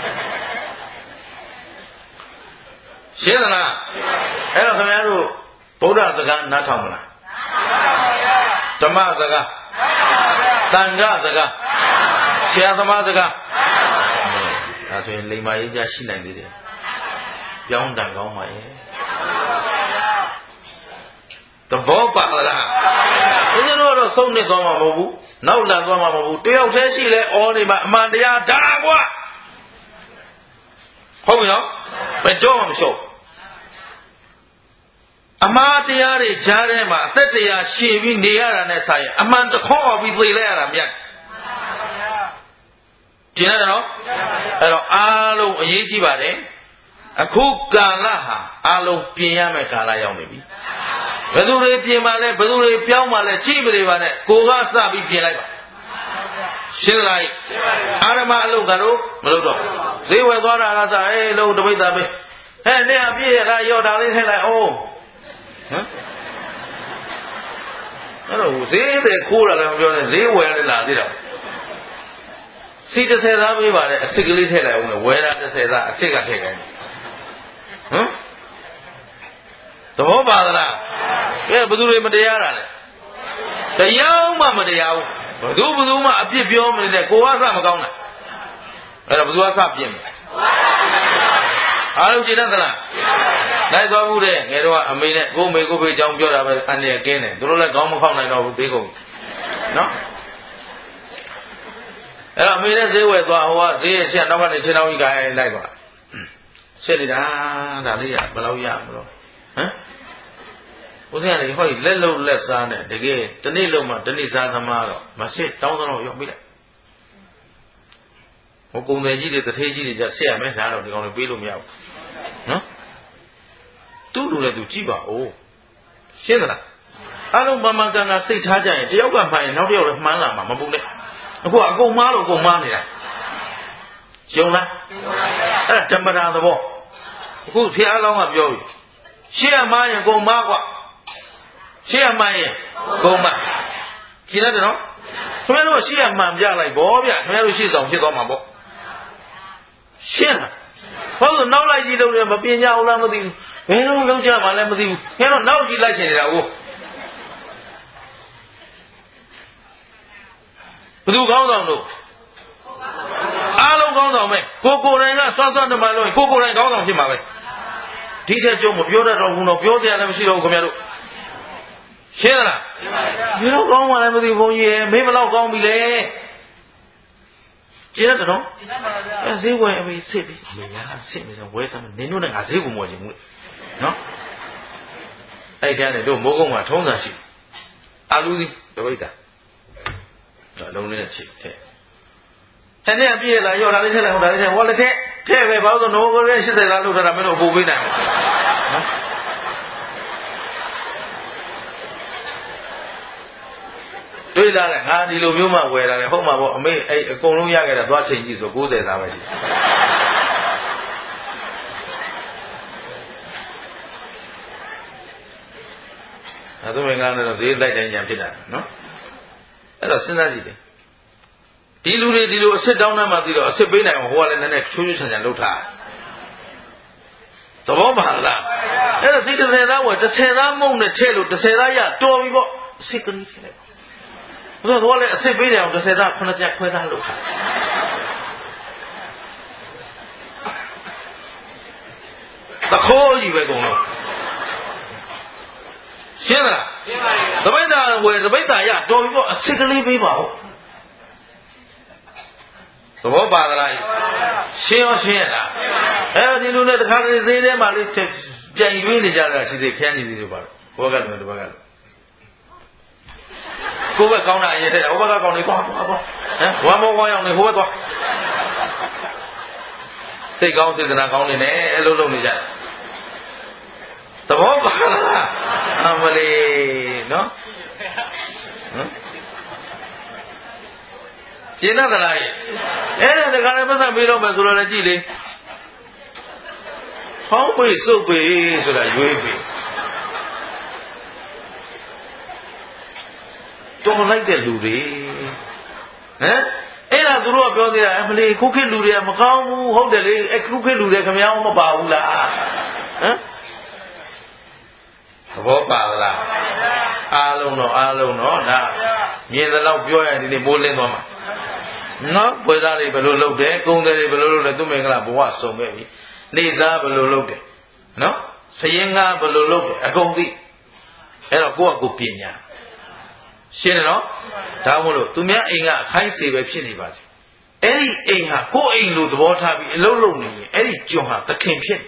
ရှင်းသလားအဲ့တော့ခင်ဗျားတို့ဗုဒ္ဓစကားနားထောင်မလားဓမ္မစကားသံဃာစကားဆရာသမားစကားဒါဆိုရင်လိမ္မာရေးကြရှိနိုင်သေးတယ်ပြောင်းတန်ကောင်းပါရဲ့သဘောပါလားဦးဇင်းတို့တော့ဆုံးနေသွားမှာမဟုတ်ဘူးနောက်လန်သွားမှာမဟုတ်ဘူးတယောက်တည်းရှိလဲအော်နေမှာအမှန်တရားဒါကွာဟုတ်ပြီနော်ဘယ်တော့မှမလျှော့အမှားတရားတွေကြားထဲမှာအသက်တရားရှည်ပြီးနေရတာနဲ့ဆိုင်ရင်အမှန်တခေါက်ပြီးသိလိုက်ရတာမြတ်ကျင်ရတယ်နော်အဲ့တော့အားလုံးအရေးကြီးပါတယ်အခုကာလဟာအားလုံးပြင်ရမယ့်ကာလရောက်နေပြီဘယ်သူတွေပြင်ပါလဲဘယ်သူတွေပြောင်းပါလဲကြည့်မနေပါနဲ့ကိုကစပြီးပြင်လိုက်ပါရှင်းလားအာရမအလုပ်ကတော့မလုပ်တော့ဈေးဝယ်သွားတာကစလုံးတပိတ်တာပဲဟဲ့နေအပြည့်ရတာရော့တာလေးထည့်လိုက်အောင်ဟမ်အဲ့တော့ဈေးတွေခိုးတာလည်းမပြောနဲ့ဈေးဝယ်လည်းလာသေးတာစီ30သားပေးပါလေအစ်စ်ကလေးထည့်လိုက်အောင်လေဝယ်တာ30သားအစ်စ်ကထည့်ခိုင်းဟမ်သဘောပါသလားကဲဘယ်သူတွေမတရားတာလဲတရားမှမတရားဘူးဘယ်သူမှအပြစ်ပြောမနေတဲ့ကိုကစမကောင်းတာအဲ့တော့ဘယ်သူကစပြင်းမလဲအားလုံးကြည်တတ်သလားလိုက်သွားဘူးတဲ့ငယ်တော့အမေနဲ့ကိုမေကိုဖေအကြောင်းပြောတာပဲအန်ရကင်းတယ်သူတို့လည်းခေါင်းမခောက်နိုင်တော့ဘူးသေးကုန်နော်အဲ့တော့အမေနဲ့ဈေးဝယ်သွားဟိုကဈေးရရှင်းနောက်ကနေချင်းတောင်းကြီးကိုင်းလိုက်သွားရှင်းနေတာဒါလေးကဘယ်လောက်ရမလို့ဟမ်ဦးဇင်းကလည်းဟောလက်လုံးလက်စားနဲ့တကယ်တနေ့လုံးမှတနေ့စားသမားတော့မစစ်တောင်းတော့ရောက်ပြီလေဟိုကုံတယ်ကြီးတွေတထေးကြီးတွေကြဆက်ရမယ်ဒါတော့ဒီကောင်တွေပေးလို့မရဘူးနော်သူ့လူလည်းသူကြည့်ပါဦးရှင်းသလားအလုံးမမှန်ကန်ကန်စိတ်ထားကြရင်တယောက်ကမှန်ရင်နောက်တစ်ယောက်လည်းမှန်းလာမှာမပူနဲ့အခုအကုန်မားလို့အကုန်မားနေတာယုံလားအဲ့ဒါဓမ္မတာသဘောအခုဖျားလောင်းကပြောပြီရှေ့ကမားရင်ကုန်မားกว่าရှေ့ကမှန်ရင်ကုန်မှန်ကြည့်ရတယ်နော်ခင်ဗျားတို့ရှေ့ကမှန်ပြလိုက်ဗောဗျခင်ဗျားတို့ရှေ့ဆောင်ဖြစ်သွားမှာပေါ့ရှင်းလားဟုတ်ဆိုနောက်လိုက်ကြည့်လို့လည်းမပင်ကြဘူးလားမသိဘူးဘယ်လိုလုပ်ကြမှလည်းမသိဘူးခင်ဗျားတို့နောက်ကြည့်လိုက်ရှင်နေတာကိုဘယ်သူကောင်းဆောင်လို့အားလုံးကောင်းဆောင်ပဲကိုယ်တိုင်ကစွမ်းစွမ်းတမန်လို့ကိုယ်တိုင်ကောင်းဆောင်ဖြစ်မှာပဲဒီထက်ကြုံမပြောတတ်တော့ဘူးတော့ပြောစရာလည်းမရှိတော့ဘူးခင်ဗျားတို့ရှင်းလားရှင်းပါဗျာဘယ်တော့ကောင်းမှလည်းမသိဘူးဘုန်းကြီးမင်းမလောက်ကောင်းပြီလေကျင်းတယ်နော်ကျင်းပါဗျာအဲဈေးဝယ်အမေစစ်ပြီအမေကစစ်နေဆိုဝယ်စမ်းနင်တို့နဲ့ငါဈေးကိုမဝယ်ချင်ဘူးလေနော်အဲ့ကျန်တယ်တို့မိုးကုန်းမှာထုံးစံရှိအာလူကြီးတပိတ်တာလုံးလေးနဲ့ချိတ်တဲ့ဟဲ့နဲ့ပြည့်လာရောဒါလေးထည့်လိုက်ဟိုဒါလေးထည့်ဝါလက်ထည့်ထည့်ပဲဘာလို့ဆိုနိုးကိုရဲ့80လားလို့ထားတာမင်းတို့အပူပေးနိုင်နော်တွေ့လာတယ်ငါဒီလိုမျိုးမှဝယ်လာတယ်ဟုတ်မှာပေါ့အမေအဲ့အကုန်လုံးရခဲ့တာသွားချိန်ကြည့်ဆို90သားပဲရှိအဲ့ဒါမင်္ဂလာနဲ့တော့ဈေးလိုက်တိုင်းကြံဖြစ်တာနော်အဲ့တော့စဉ်းစားကြည့်တယ်ဒီလူတွေဒီလိုအစ်စ်တောင်းတမ်းမှသိတော့အစ်စ်ပေးနိုင်အောင်ဟိုကလည်းနည်းနည်းချိုးချိုးချန်ချန်လုပ်ထားဘောပါလားအဲ့ဒါစိတ်30သားဝယ်30သားမုံနဲ့ထဲလို့30သားရတော်ပြီပေါ့စိတ်ကလေးဖြစ်လိုက်ဘုရားတော့လည်းအစ်စ်ပေးတယ်အောင်30သား9ချက်ခွဲသားလို့ခါတခိုးကြီးပဲကုန်လို့ရှင်းလားရှင်းပါပြီတပိဋ္ဌာဝယ်တပိဋ္ဌာရတော်ပြီပေါ့အစ်စ်ကလေးပေးပါဦးသဘောပါလားရှင်းရောရှင်းရလားအဲဒီလူနဲ့တခါတည်းဈေးထဲမှာလေးပြန်ရွေးနေကြတာရှိသေးခန်းကြီးတွေပါဟောကတယ်ဒီဘက်ကကိုယ်ပဲကောင်းတာအရင်ထက်ဟိုဘက်ကကောင်းနေသွားဟမ်ဝမ်းမောဝမ်းရောက်နေဟိုဘက်သွားစိတ်ကောင်းစေတနာကောင်းနေနဲ့အလုံးလုံးနေကြသဘောပါလားအမလေးနော်ရှင်းသလားရဲ့အဲ့ဒါတခါလည်းပတ်စံပေးတော့မယ်ဆိုတော့လည်းကြည့်လေဟောင်းပိတ်စုပ်ပိတ်ဆိုတာရွေးပိတ်တော်လိုက်တဲ့လူတွေဟမ်အဲ့ဒါသူတို့ကပြောသေးတာအမလေးခုခေတ်လူတွေကမကောင်းဘူးဟုတ်တယ်လေအခုခေတ်လူတွေခမည်းမပါဘူးလားဟမ်သဘောပါလားအားလုံးတော့ဒါမြင်သလောက်ပြောရင်ဒီနေ့မိုးလင်းသွားမှာနော်ဘွယ်သားတွေဘယ်လိုလုပ်တယ်ကုန်းတယ်တွေဘယ်လိုလုပ်တယ်သူမင်္ဂလာဘဝစုံခဲ့ပြီနေစားဘယ်လိုလုပ်တယ်နော်စရင်ငါဘယ်လိုလုပ်တယ်အကုန်သိအဲ့တော့ကိုယ့်အကူပညာရှင်းတယ်နော်ဒါမို့လို့သူများအိမ်ကအခိုင်းစေပဲဖြစ်နေပါစေအဲ့ဒီအိမ်ဟာကိုယ့်အိမ်လိုသဘောထားပြီးအလုပ်လုပ်နေရင်အဲ့ဒီကျွန်ဟာသခင်ဖြစ်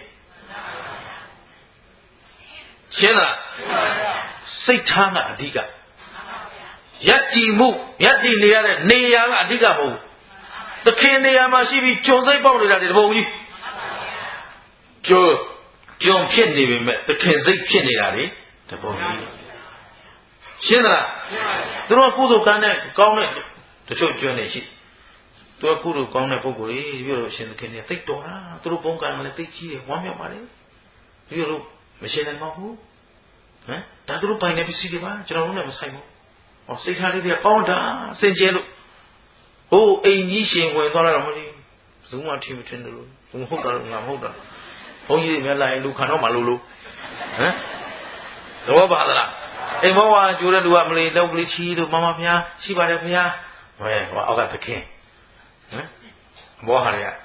ရှင်းလားစိတ်ထားကအဓိကယက်ကြည်မှုယက်ကြည်နေရတဲ့နေရာကအဓိကမဟုတ်ဘူးသခင်နေရာမှာရှိပြီးကျွန်စိတ်ပေါက်နေတာဒီတပုံကြီးကျွန်ဖြစ်နေပေမဲ့သခင်စိတ်ဖြစ်နေတာလေတပုံကြီးရှင်းသလားသူတို့ကုသိုလ်ကံနဲ့ကောင်းတဲ့တချို့ကျွန်းနေရှိသူကကုသိုလ်ကောင်းတဲ့ပုဂ္ဂိုလ်တွေပြီးတော့ရှင်သခင်တွေသိတော်တာသူတို့ပုံကံကလည်းသိကြီးတယ်ဝမ်းမြောက်ပါလေပြီးတော့မရှင်းနိုင်ပါဘူးဟမ်ဒါသူတို့ပိုင်တဲ့ပစ္စည်းတွေပါကျွန်တော်တို့လည်းမဆိုင်ဘူးဟောစိတ်ထားလေးတွေကကောင်းတာစင်ကြယ်လို့ဟိုအိမ်ကြီးရှင်ဝင်သွားတော့မဟုတ်ဘူးဘယ်သူမှထင်မထင်တယ်လို့ဘုံဟုတ်တာငါမဟုတ်တာဘုန်းကြီးတွေများလာရင်လူခံတော့မလို့လို့ဟမ်တော့ပါသလားအိမ်ဘောကကျိုးတဲ့လူကမလေးလောက်ကလေးချီလို့မမဖျားရှိပါတယ်ဖျားဟဲ့ဟောအောက်ကသခင်ဟမ်ဘောဟာတွေက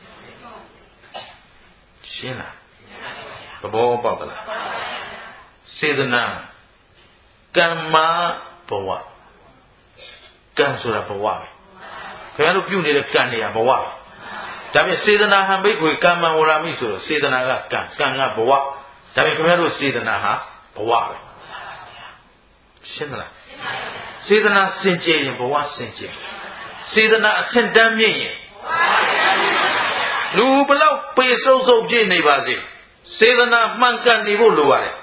ရှင်းလားသဘောပေါက်သလားစေတနာကမ္မဘဝကံဆိုတာဘဝပဲခင်ဗျားတို့ပြုနေတဲ့ကံတွေကဘဝဒါပေမဲ့စေတနာဟံဘိက္ခွေကမ္မံဝရမိဆိုတော့စေတနာကကံကဘဝဒါပေမဲ့ခင်ဗျားတို့စေတနာဟာဘဝပဲရှင်းသလားစေတနာစင်ကြယ်ရင်ဘဝစင်ကြယ်စေတနာအဆင့်တန်းမြင့်ရင်လူဘလောက်ပေစုံစုံပြည့်နေပါစေစေတနာမှန်ကန်နေဖို့လိုပါတယ်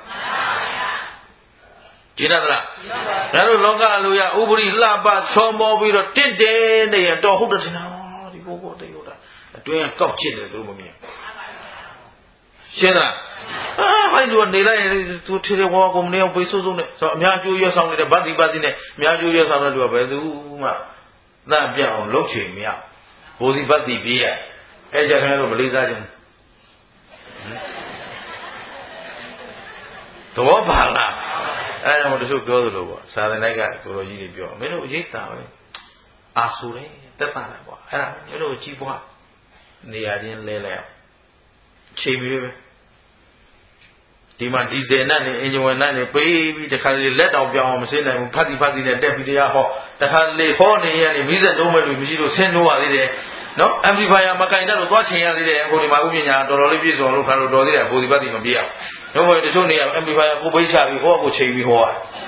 ကြည်ရသလားငါတို့လောကလူရဥပရိလှပချောမောပြီးတော့တင့်တယ်နေရင်တော့ဟုတ်တယ်တင်လားဒီဘောဘောတည်းဟုတ်တာအတွင်းကောက်ချစ်တယ်သူမမြင်ရှင်းလားဟိုင်လူကနေလိုက်ရင်သူထေရဝါကုမ္ပဏီအောင်ပိတ်ဆိုးဆုံးနဲ့ဆိုအများကျိုးရွက်ဆောင်နေတဲ့ဗတ်တိပတ်တိနဲ့အများကျိုးရွက်ဆောင်တဲ့လူကဘယ်သူမှသတ်ပြအောင်လုပ်ချင်မရဘိုးဒီဗတ်တိပြေးရအဲ့ကြခင်ဗျားတို့မလေးစားခြင်းသဘောပါလားအဲ့ဒါမှတချို့ပြောသလိုပေါ့သာသနာ့ကကိုလိုကြီးတွေပြောမင်းတို့ရိတ်တာပဲအာဆူတယ်သက်သာတယ်ပေါ့အဲ့ဒါမင်းတို့ကြီးပွားနေရာချင်းလဲလဲချိန်ပြီးပဲဒီမှာဒီဇယ်နဲ့အင်ဂျင်ဝင်နဲ့ပေးပြီးတခါလေလက်တောင်ပြောင်းအောင်မစင်းနိုင်ဘူးဖတ်တီနဲ့တက်ပြီးတရားဟောတခါလေဟောနေရနေမိဆက်တုံးမဲ့လူမရှိလို့ဆင်းလို့ရသေးတယ်နော်အမ်ပလီဖိုင်ယာမကင်တတ်လို့သွားချိန်ရသေးတယ်ဟိုဒီမှာဥပညာတော်တော်လေးပြည့်စုံလို့ခါလို့တော်သေးတယ်ဘိုဒီပတ်တိမပြေအောင်တော့ဘယ်တချို့နေရအမ်ပလီဖိုင်ယာကိုပိတ်ချပြီးဟောကိုချိန်ပြီးဟော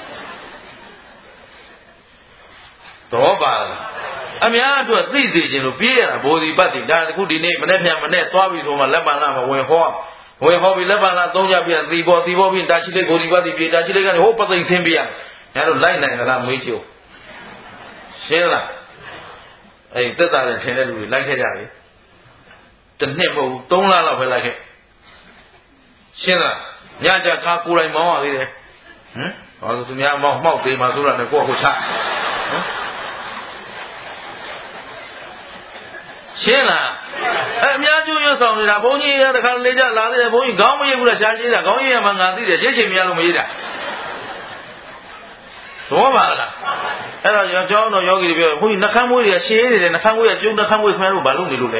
တော့ပါလားအများအတွက်သိစေခြင်းလို့ပြေးရတာဘိုဒီပတ်တိဒါအခုဒီနေ့မနေ့ပြန်မနေ့သွားပြီဆိုမှလက်ပံလာမဝင်ဟောဝင်ဟောပြီးလက်ပံလာသုံးကြပြန်သီပေါ်ပြီးတာချိလေးကိုဒီပတ်တိပြေတာချိလေးကနေဟိုပသိမ့်ဆင်းပြရငါတို့လိုက်နိုင်သလားမေးချို့ရှင်းလားအဲ့သက်သာတဲ့ထင်တဲ့လူတွေလိုက်ခဲ့ကြတယ်တစ်နှစ်မဟုတ်ဘူး3လလောက်ပဲလိုက်ခဲ့ရှင်းလားညကြကားကိုယ်တိုင်မောင်းရသေးတယ်ဟမ်ဟောသူများမောင်းမှောက်သေးမှဆိုတာနဲ့ကိုယ့်ကိုချဟမ်ရှင်းလားအများကျိုးရွဆောင်နေတာဘုန်းကြီးရတခါလေကြလာတယ်ဘုန်းကြီးခေါင်းမရိပ်ဘူးလားရှားရှိတာခေါင်းရိပ်ရမှငါသိတယ်ရိပ်ချင်မရလို့မရိပ်တာသောပါလားအဲ့တော့ကျောင်းတော်ယောဂီတွေပြောဘုန်းကြီးနှခမ်းမွေးတွေကရှင်းနေတယ်နှခမ်းမွေးကကျုံနှခမ်းမွေးခင်ဗျားတို့ဘာလုပ်နေလို့လဲ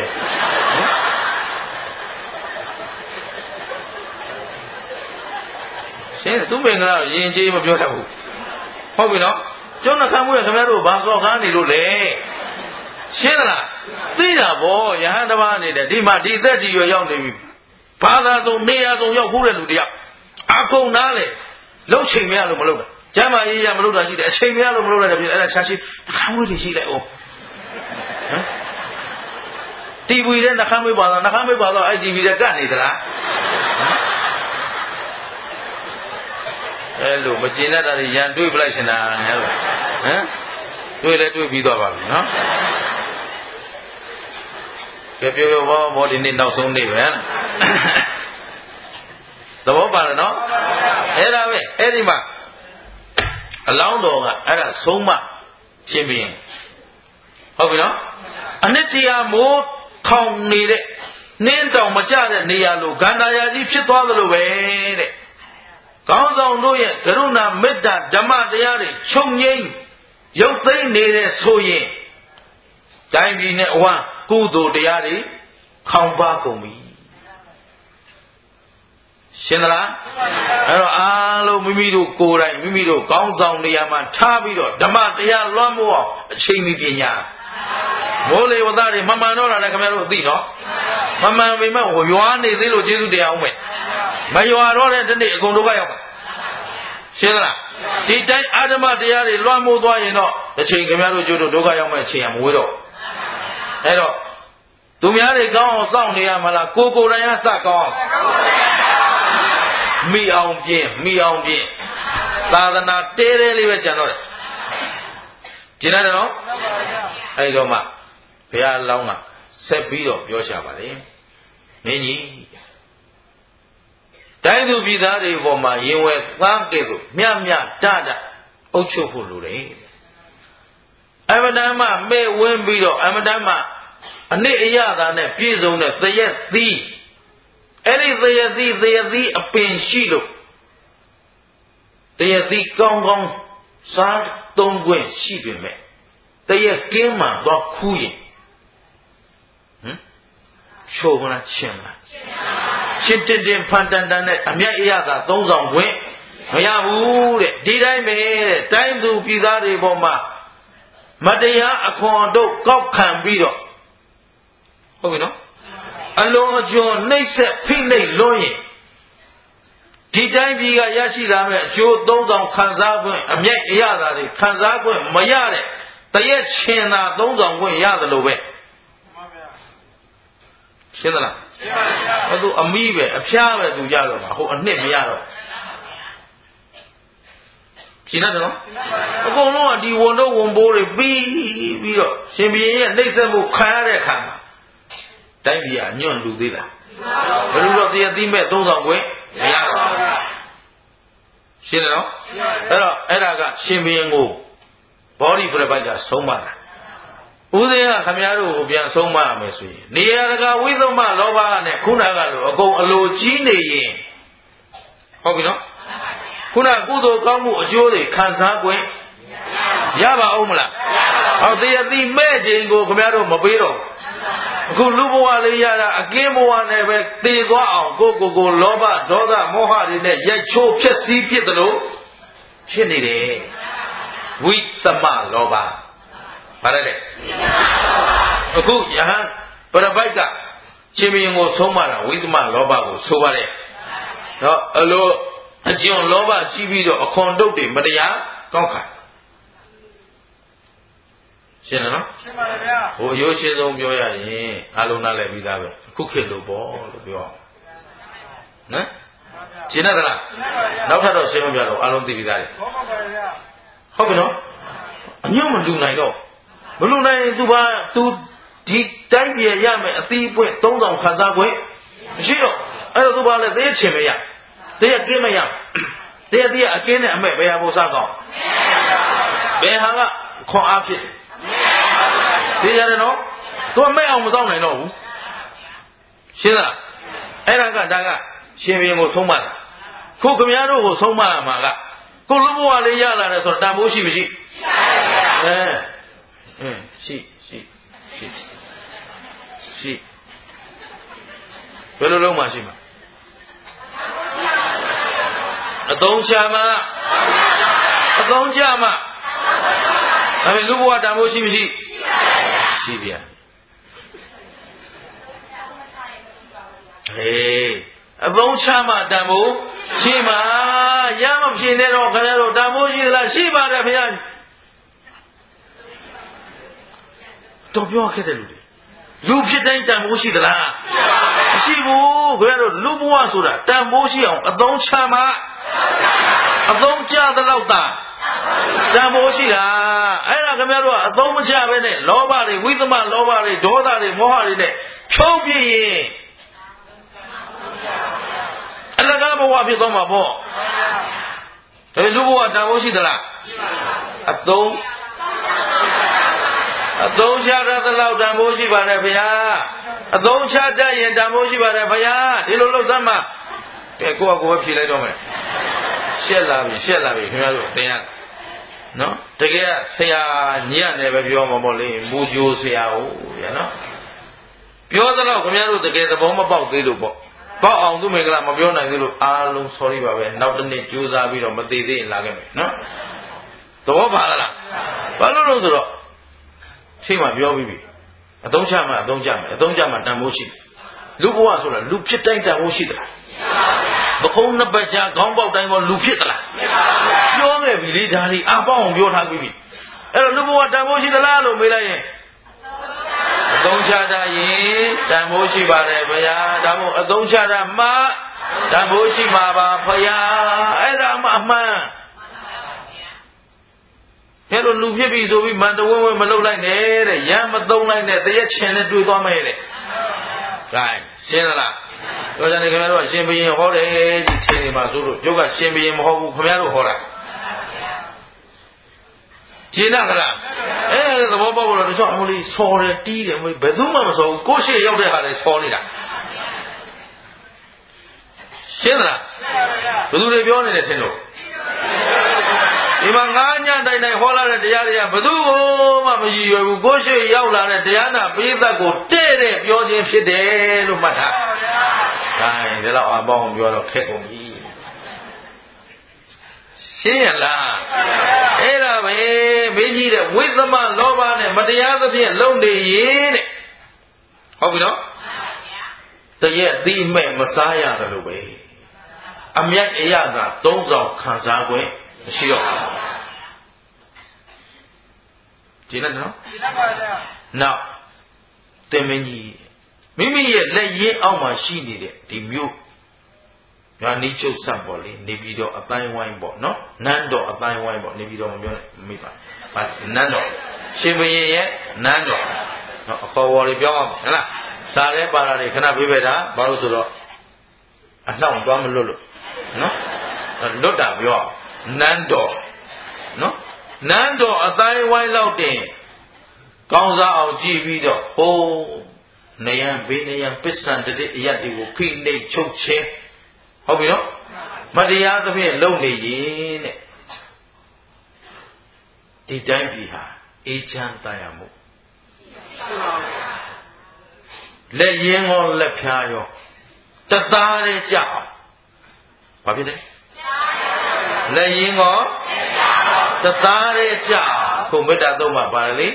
ရှင်းတယ်သူမင်္ဂလာရင်ကြီးမပြောတတ်ဘူးဟုတ်ပြီနော်ကျုံနှခမ်းမွေးကခင်ဗျားတို့ဘာစော်ကားနေလို့လဲရှင်းသလားသိတာဗောယဟန်တစ်ပါးနေတယ်ဒီမှာဒီသက်ကြီးရွယ်ရောက်နေပြီဘာသာဆုံးနေရာဆုံးရောက်ခိုးတဲ့လူတယောက်အကုန်နားလေလှုပ်ချိန်မရလို့မလုပ်တာကျမ်းမာရေးရမလုပ်တာရှိတယ်အချိန်မရလို့မလုပ်တာဖြစ်အဲ့ဒါရှားရှိနှခမ်းမွေးတွေရှိလိုက်အောင်ဟမ်တီဗီနဲ့နှခမ်းမွေးပါတော့နှခမ်းမွေးပါတော့အဲ့တီဗီနဲ့ကတ်နေသလားအဲ့လိုမကျင်တတ်တာတွေရန်တွေးပလိုက်ရှင်တာဟဲ့ဟမ်တွေးလဲတွေးပြီးတော့ပါပြီနော်ပြောဘောဒီနေ့နောက်ဆုံးနေ့ပဲသဘောပါလားနော်အဲ့ဒါပဲအဲ့ဒီမှာအလောင်းတော်ကအဲ့ဒါဆုံးမဖြစ်ပြီးဟုတ်ပြီနော်အနှစ်တရာမိုးထောင်နေတဲ့နင်းတောင်မကြတဲ့နေရာလိုဂန္ဓာယာကြီးဖြစ်သွားသလိုပဲတဲ့ကောင်းဆောင်တို့ရဲ့ကရုဏာမေတ္တာဓမ္မတရားတွေချုပ်ငြိမ်းရုပ်သိမ်းနေတဲ့ဆိုရင်တိုင်းပြည်နဲ့အဝကုသိုလ်တရားတွေခေါင်းပါကုန်ပြီရှင်းသလားအဲ့တော့အားလုံးမိမိတို့ကိုယ်တိုင်မိမိတို့ကောင်းဆောင်နေရာမှာထားပြီးတော့ဓမ္မတရားလွှမ်းမိုးအောင်အချိန်မီပညာမိုးလေဝသတွေမမှန်တော့တာလည်းခင်ဗျားတို့သိနော်မမှန်ပေမဲ့ရွာနေသေးလို့ကျေးဇူးတရားအောင်မယ်မရွာတော့တဲ့ဒီနေ့အကုန်ဒုက္ခရောက်ပါရှင်းသလားဒီတိုင်းအာဓမ္မတရားတွေလွှမ်းမိုးသွားရင်တော့တစ်ချိန်ခင်ဗျားတို့ကျိုးတို့ဒုက္ခရောက်မဲ့အချိန်ကမဝေးတော့အဲ့တော့သူများတွေကောင်းအောင်စောင့်နေရမလားကိုယ်တိုင်ကစကောင်းမိအောင်ပြင်းသာသနာတဲတဲလေးပဲကြံတော့တယ်ကျင်တယ်နော်အဲ့တော့မှဘုရားလောင်းကဆက်ပြီးတော့ပြောရှာပါလေမင်းကြီးတိုင်းသူပြည်သားတွေပေါ်မှာရင်ဝယ်သားကဲ့သို့မြတ်တအုပ်ချုပ်ဖို့လိုတယ်အမတန်မှမဲ့ဝင်းပြီးတော့အမတန်မှအနစ်အရသာနဲ့ပြည့်စုံတဲ့သရက်သီးအဲ့ဒီသရက်သီးအပင်ရှိလို့သရက်သီးကောင်းစားသုံးခွင့်ရှိပေမဲ့သရက်ကင်းမှတော့ခူးရင်ချိုးမလားချင်းလားချင်းတင်ဖန်တန်နဲ့အမျက်အရသာသုံးဆောင်ခွင့်မရဘူးတဲ့ဒီတိုင်းပဲတဲ့တိုင်းသူပြည်သားတွေပေါ်မှာမတရားအခွန်တို့ကောက်ခံပြီးတော့ဟုတ်ပြီနော်အလုံးအကျွန်းနှိမ့်ဆက်ဖိနှိပ်လွန်းရင်ဒီတိုင်းပြည်ကရရှိလာမဲ့အကျိုးသုံးဆောင်ခံစားခွင့်အမျက်အရသာတွေခံစားခွင့်မရတဲ့တရက်ချင်းသာသုံးဆောင်ခွင့်ရတယ်လို့ပဲရှင်းသလားရှင်းပါဗျာအဲ့သူအမိပဲအဖျားပဲသူကြတော့မှာဟိုအနှစ်မရတော့ရှင်းတယ်နော်အကုန်လုံးကဒီဝန်တော့ဝန်ပိုးတွေပြီးတော့ရှင်ဘုရင်ရဲ့နှိမ့်ဆက်မှုခံရတဲ့အခါမှာတိုင်းပြည်ကညွန့်လူသေးလားဘယ်လိုတော့တရားသိမဲ့သုံးဆောင်ခွင့်မရတော့ရှင်းတယ်နော်အဲ့ဒါကရှင်ဘုရင်ကိုဘောဓိပရပိုက်ကဆုံးမတာဦးသေးကခမည်းတော်ကိုပြန်ဆုံးမရမယ်ဆိုရင်နေရာတကာဝိသမ္မလောဘနဲ့ခုနကလိုအကုန်အလိုကြီးနေရင်ဟုတ်ပြီနော်ခုနကုသိုလ်ကောင်းမှုအကျိုးတွေခံစား권ရပါအောင်မလားဟောတရားသိမဲ့ခြင်းကိုခမည်းတော်မပေးတော့အခုလူဘဝလေးရတာအကင်းဘဝနဲ့ပဲတည်သွားအောင်ကိုလောဘဒေါသမောဟတွေနဲ့ရိုက်ချိုးဖျက်ဆီးဖြစ်တယ်လို့ဖြစ်နေတယ်ဝိသမလောဘဘာလဲလဲအခုယဟန်ပရပိုက်ကရှင်ဘုရင်ကိုဆုံးမတာဝိသမလောဘကိုဆိုပါတယ်နော်အလိုအကျဉ်လောဘကြီးပြီးတော့အခွန်တုတ်တွေမတရားကောက်ခံရှင်းတယ်နော်ရှင်းပါတယ်ဗျာဟိုအယိုးရှင်းဆုံးပြောရရင်အားလုံးနားလည်ပြီးသားပဲအခုခေတ်လို့ပေါ့လို့ပြောနော်ရှင်းတယ်လားနောက်ထပ်တော့ရှင်းမပြတော့အားလုံးသိပြီးသားတယ်ဟုတ်ပြီနော်အညွန့်မလူနိုင်တော့မလူနိုင်ရင်သူဒီတိုင်းပြည်ရမယ်အသီးပွင့်3000ခန်းသားခွင့်မရှိတော့အဲ့တော့သူဘာလဲသေးချင်မရသေးကင်းမရသေးသေးအကင်းနဲ့အမဲ့ဘယ်ဟာဖို့စကောင်းဘယ်ဟာကခွန်အားဖြစ်သေးရတယ်နော်သူကမဲ့အောင်မဆောင်နိုင်တော့ဘူးရှင်းလားအဲ့ဒါကဒါကရှင်ဘုရင်ကိုဆုံးမတာခုခမည်းတော်ကိုဆုံးမရမှာကကိုလူဘဝလေးရလာတယ်ဆိုတော့တန်ဖိုးရှိမရှိရှိဘယ်လိုလုံးမှရှိမှာအသုံးချမှာအသုံးချမှာဒါပေမဲ့လူဘဝတန်ဖိုးရှိမရှိရှိဗျာအသုံးချမှာတန်ဖိုးရှိမှာရမဖြစ်နေတော့ခင်ဗျားတို့တန်ဖိုးရှိသလားရှိပါတယ်ခင်ဗျာတော့ပြောခဲ့တဲ့လူဖြစ်တိုင်းတန်ဖိုးရှိသလားမရှိဘူးခင်ဗျားတို့လူဘဝဆိုတာတန်ဖိုးရှိအောင်အသုံးချမှာအသုံးချသလောက်သာတန်ဖိုးရှိတာအဲ့ဒါခင်ဗျားတို့ကအသုံးမချဘဲနဲ့လောဘတွေဝိသမလောဘတွေဒေါသတွေမောဟတွေနဲ့ဖြုံးပြရင်အလကားဘဝဖြစ်သွားမှာပေါ့ဒါလူဘဝတန်ဖိုးရှိသလားအသုံးချရသလောက်တန်ဖိုးရှိပါတယ်ဗျာအသုံးချတတ်ရင်တန်ဖိုးရှိပါတယ်ဗျာဒီလိုလုပ်စမ်းမှာကဲကိုယ့်အကိုပဲဖြေလိုက်တော့မယ်ရှက်လာပြီခင်ဗျားတို့တင်ရနော်တကယ်ဆရာညံ့တယ်ပဲပြောမှာပေါ့လေမူဂျိုဆရာဟုတ်ဗျာနော်ပြောသလောက်ခင်ဗျားတို့တကယ်သဘောမပေါက်သေးလို့ပေါ့ပေါက်အောင်သူမင်္ဂလာမပြောနိုင်သေးလို့အားလုံး sorry ပါပဲနောက်တစ်နေ့ကြိုးစားပြီးတော့မသေးသေးရင်လာခဲ့မယ်နော်သဘောပါလားဘာလို့လဲဆိုတော့ရှိမှပြောပြီးပြီအသုံးချမှအသုံးချမယ်အသုံးချမှတန်ဖိုးရှိတယ်လူဘဝဆိုတာလူဖြစ်တိုင်းတန်ဖိုးရှိသလားပခုံးနှစ်ပတ်ကြာခေါင်းပေါက်တိုင်းကလူဖြစ်သလားပြောခဲ့ပြီလေဒါလေးအပေါင်းအောင်ပြောထားပြီးပြီအဲ့တော့လူဘဝတန်ဖိုးရှိသလားလို့မေးလိုက်ရင်အသုံးချတာရင်တန်ဖိုးရှိပါတယ်ဗျာဒါမို့အသုံးချတာမှတန်ဖိုးရှိမှာပါဗျာအဲ့ဒါမှအမှန်အဲ့လိုလူဖြစ်ပြီဆိုပြီးမန်တဝင်းဝင်းမလုပ်လိုက်နဲ့တဲ့ရမ်းမသုံးလိုက်နဲ့တရက်ချင်နဲ့တွေ့သွားမယ်တဲ့ဂိုင်းရှင်းသလားပြောကြတယ်ခင်ဗျားတို့ကရှင်ဘုရင်ဟောတယ်ကြီးထင်နေမှာဆိုလို့ကျုပ်ကရှင်ဘုရင်မဟုတ်ဘူးခင်ဗျားတို့ဟောတာရှင်းလားခလားအဲ့ဒါသဘောပေါက်လို့တချို့အမလေးဆော်တယ်တီးတယ်ဘယ်သူမှမဆော်ဘူးကိုရှိရောက်တဲ့ဟာလည်းဆော်နေတာရှင်းသလားဘယ်သူတွေပြောနေတယ်ထင်လို့ဒီမှာငါးညတိုင်တိုင်ဟောလာတဲ့တရားတွေကဘယ်သူမှမရည်ရွယ်ဘူးကိုရှိရောက်လာတဲ့တရားနာပိဋကကိုတဲ့တဲ့ပြောခြင်းဖြစ်တယ်လို့မှတ်ထား။ဒါရင်ဒီလောက်အပေါင်းပြောတော့ခက်ကုန်ပြီ။ရှင်းရလား။အဲ့ဒါပဲမင်းကြီးတဲ့ဝိသမလောဘနဲ့မတရားသဖြင့်လုံနေရင်တဲ့။ဟုတ်ပြီနော်။တရက်သီးမဲ့မစားရတယ်လို့ပဲ။အမြတ်အရသာသုံးဆောင်ခံစားခွင့်မရှိတော့ဒီနဲ့နော်နောက်တင်မင်းကြီးမိမိရဲ့လက်ရင်းအောက်မှာရှိနေတဲ့ဒီမျိုးညာနီးချုပ်ဆက်ပေါ့လေနေပြီးတော့အတိုင်းဝိုင်းပေါ့နော်နန်းတော်အတိုင်းဝိုင်းပေါ့နေပြီးတော့မပြောနဲ့မိပါနန်းတော်ရှင်ဘုရင်ရဲ့နန်းတော်နော်အခေါ်ဝေါ်တွေပြောအောင်ဟဲ့လားစားရဲပါတာတွေခဏပြေးပဲတာဘာလို့ဆိုတော့အနှောင့်သွားမလွတ်လို့နော်လွတ်တာပြောနန်းတော်နော်နန်းတော်အတိုင်းဝိုင်းလောက်တင်ကောင်းစားအောင်ကြည့်ပြီးတော့ဟိုးနေရန်ဘေးနေရန်ပစ္စံတတိအယတ်တွေကိုဖိနှိပ်ချုပ်ချင်းဟုတ်ပြီနော်မတရားသဖြင့်လုံနေရင်တဲ့ဒီတိုင်းပြည်ဟာအေးချမ်းတရားမှုလက်ရင်းရောလက်ဖြားရောတသားတည်းကြအောင်ဘာဖြစ်လဲလက်ရင်းရောတသားရဲ့ကြောင့်ခုမေတ္တာသုံးပါပါလေ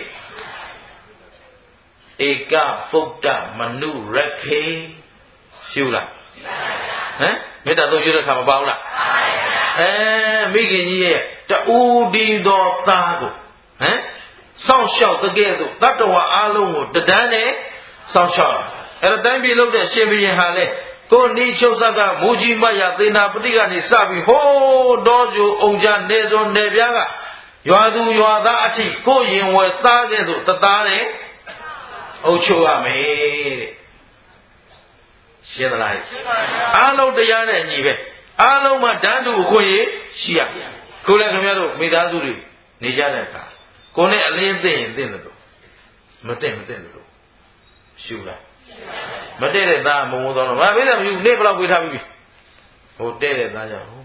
ဧကပုဒ္ဒမနုရခေရှုလားဟမ်မေတ္တာသုံးရှုတဲ့ခါမပါဘူးလားမိခင်ကြီးရဲ့တူဒီတော်သားကိုဟမ်စောင့်ရှောက်တကယ်သို့တတ္တဝါအလုံးကိုတဒန်းနဲ့စောင့်ရှောက်အဲ့တော့တိုင်းပြည်လုံးတဲ့ရှင်ဘုရင်ဟာလေကိုနီးချုပ်ဆက်ကမူကြီးမရသေနာပတိကနေစပြီးဟိုးတော်ကျူအောင်ကြနေစုံနေပြားကရွာသူရွာသားအထိကိုရင်ဝယ်သားတဲ့သို့တသားနဲ့အုပ်ချုပ်ရမယ်တဲ့ရှင်းသလားအားလုံးတရားနဲ့ညီပဲအားလုံးမှာတန်းတူအခွင့်အရေးရှိရခုလည်းခင်ဗျားတို့မိသားစုတွေနေကြတဲ့အခါကိုနဲ့အလင်းသိရင်သိတယ်လို့မသိလို့ရှူလားမတည့်တဲ့သားမုံမိုးတော့ငါပေးတယ်မယူနေဘယ်လောက်ပေးထားပြီဟိုတဲ့တဲ့သားကြောင့်ဟမ်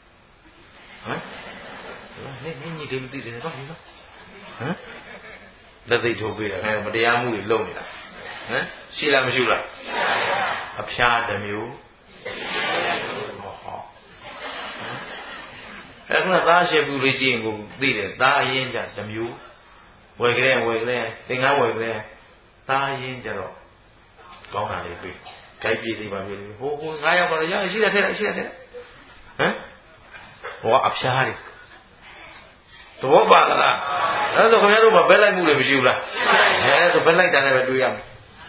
နေညီတယ်မသိတယ်တော့ဟမ်လက်သိထုတ်ပေးတယ်မတရားမှုတွေလုပ်နေတာဟမ်ရှိလားမရှိလားအဖျားတစ်မျိုးအဲ့ဒါသားရှိဘူးလေးကြည့်ရင်ကိုသိတယ်သားအရင်ကြတစ်မျိုးဝယ်ကြတဲ့သင်္ကန်းဝယ်ကြတဲ့သားအရင်ကြတော့ကောင်းတာလေးပြီးကြိုက်ပြည့်သေးပါပြီဟို9ယောက်ပါတော့ရရှိတယ်ထဲဟမ်ဟောအဖျားတွေသဘောပါလားအဲ့ဒါခင်ဗျားတို့မဘက်လိုက်မှုတွေမရှိဘူးလားအဲ့ဒါဘက်လိုက်တာနဲ့ပဲတွေးရမယ်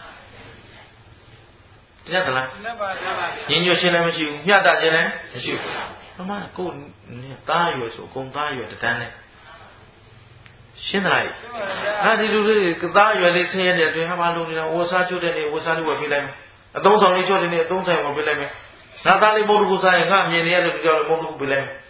တရားသလားညင်ညွတ်ခြင်းလည်းမရှိဘူးမျှတခြင်းလည်းမရှိဘူးအမကိုသားရွယ်ဆိုအကုန်သားရွယ်တန်းနဲ့ရှင်းတယ်အဲဒီလူတွေကသားရွယ်လေးဆင်းရဲတဲ့အတွင်းဟာမလုပ်နေတာဝတ်စားကျွတ်တဲ့နေဝတ်စားလေးဝယ်ပေးလိုက်မယ်အသုံးဆောင်လေးကျွတ်တဲ့နေအသုံးဆိုင်ဝယ်ပေးလိုက်မယ်ငါသားလေးမုတ်တကူစားရင်ငါမြင်နေရလို့ကြောက်လို့မုတ်တကူပေးလိုက်မယ်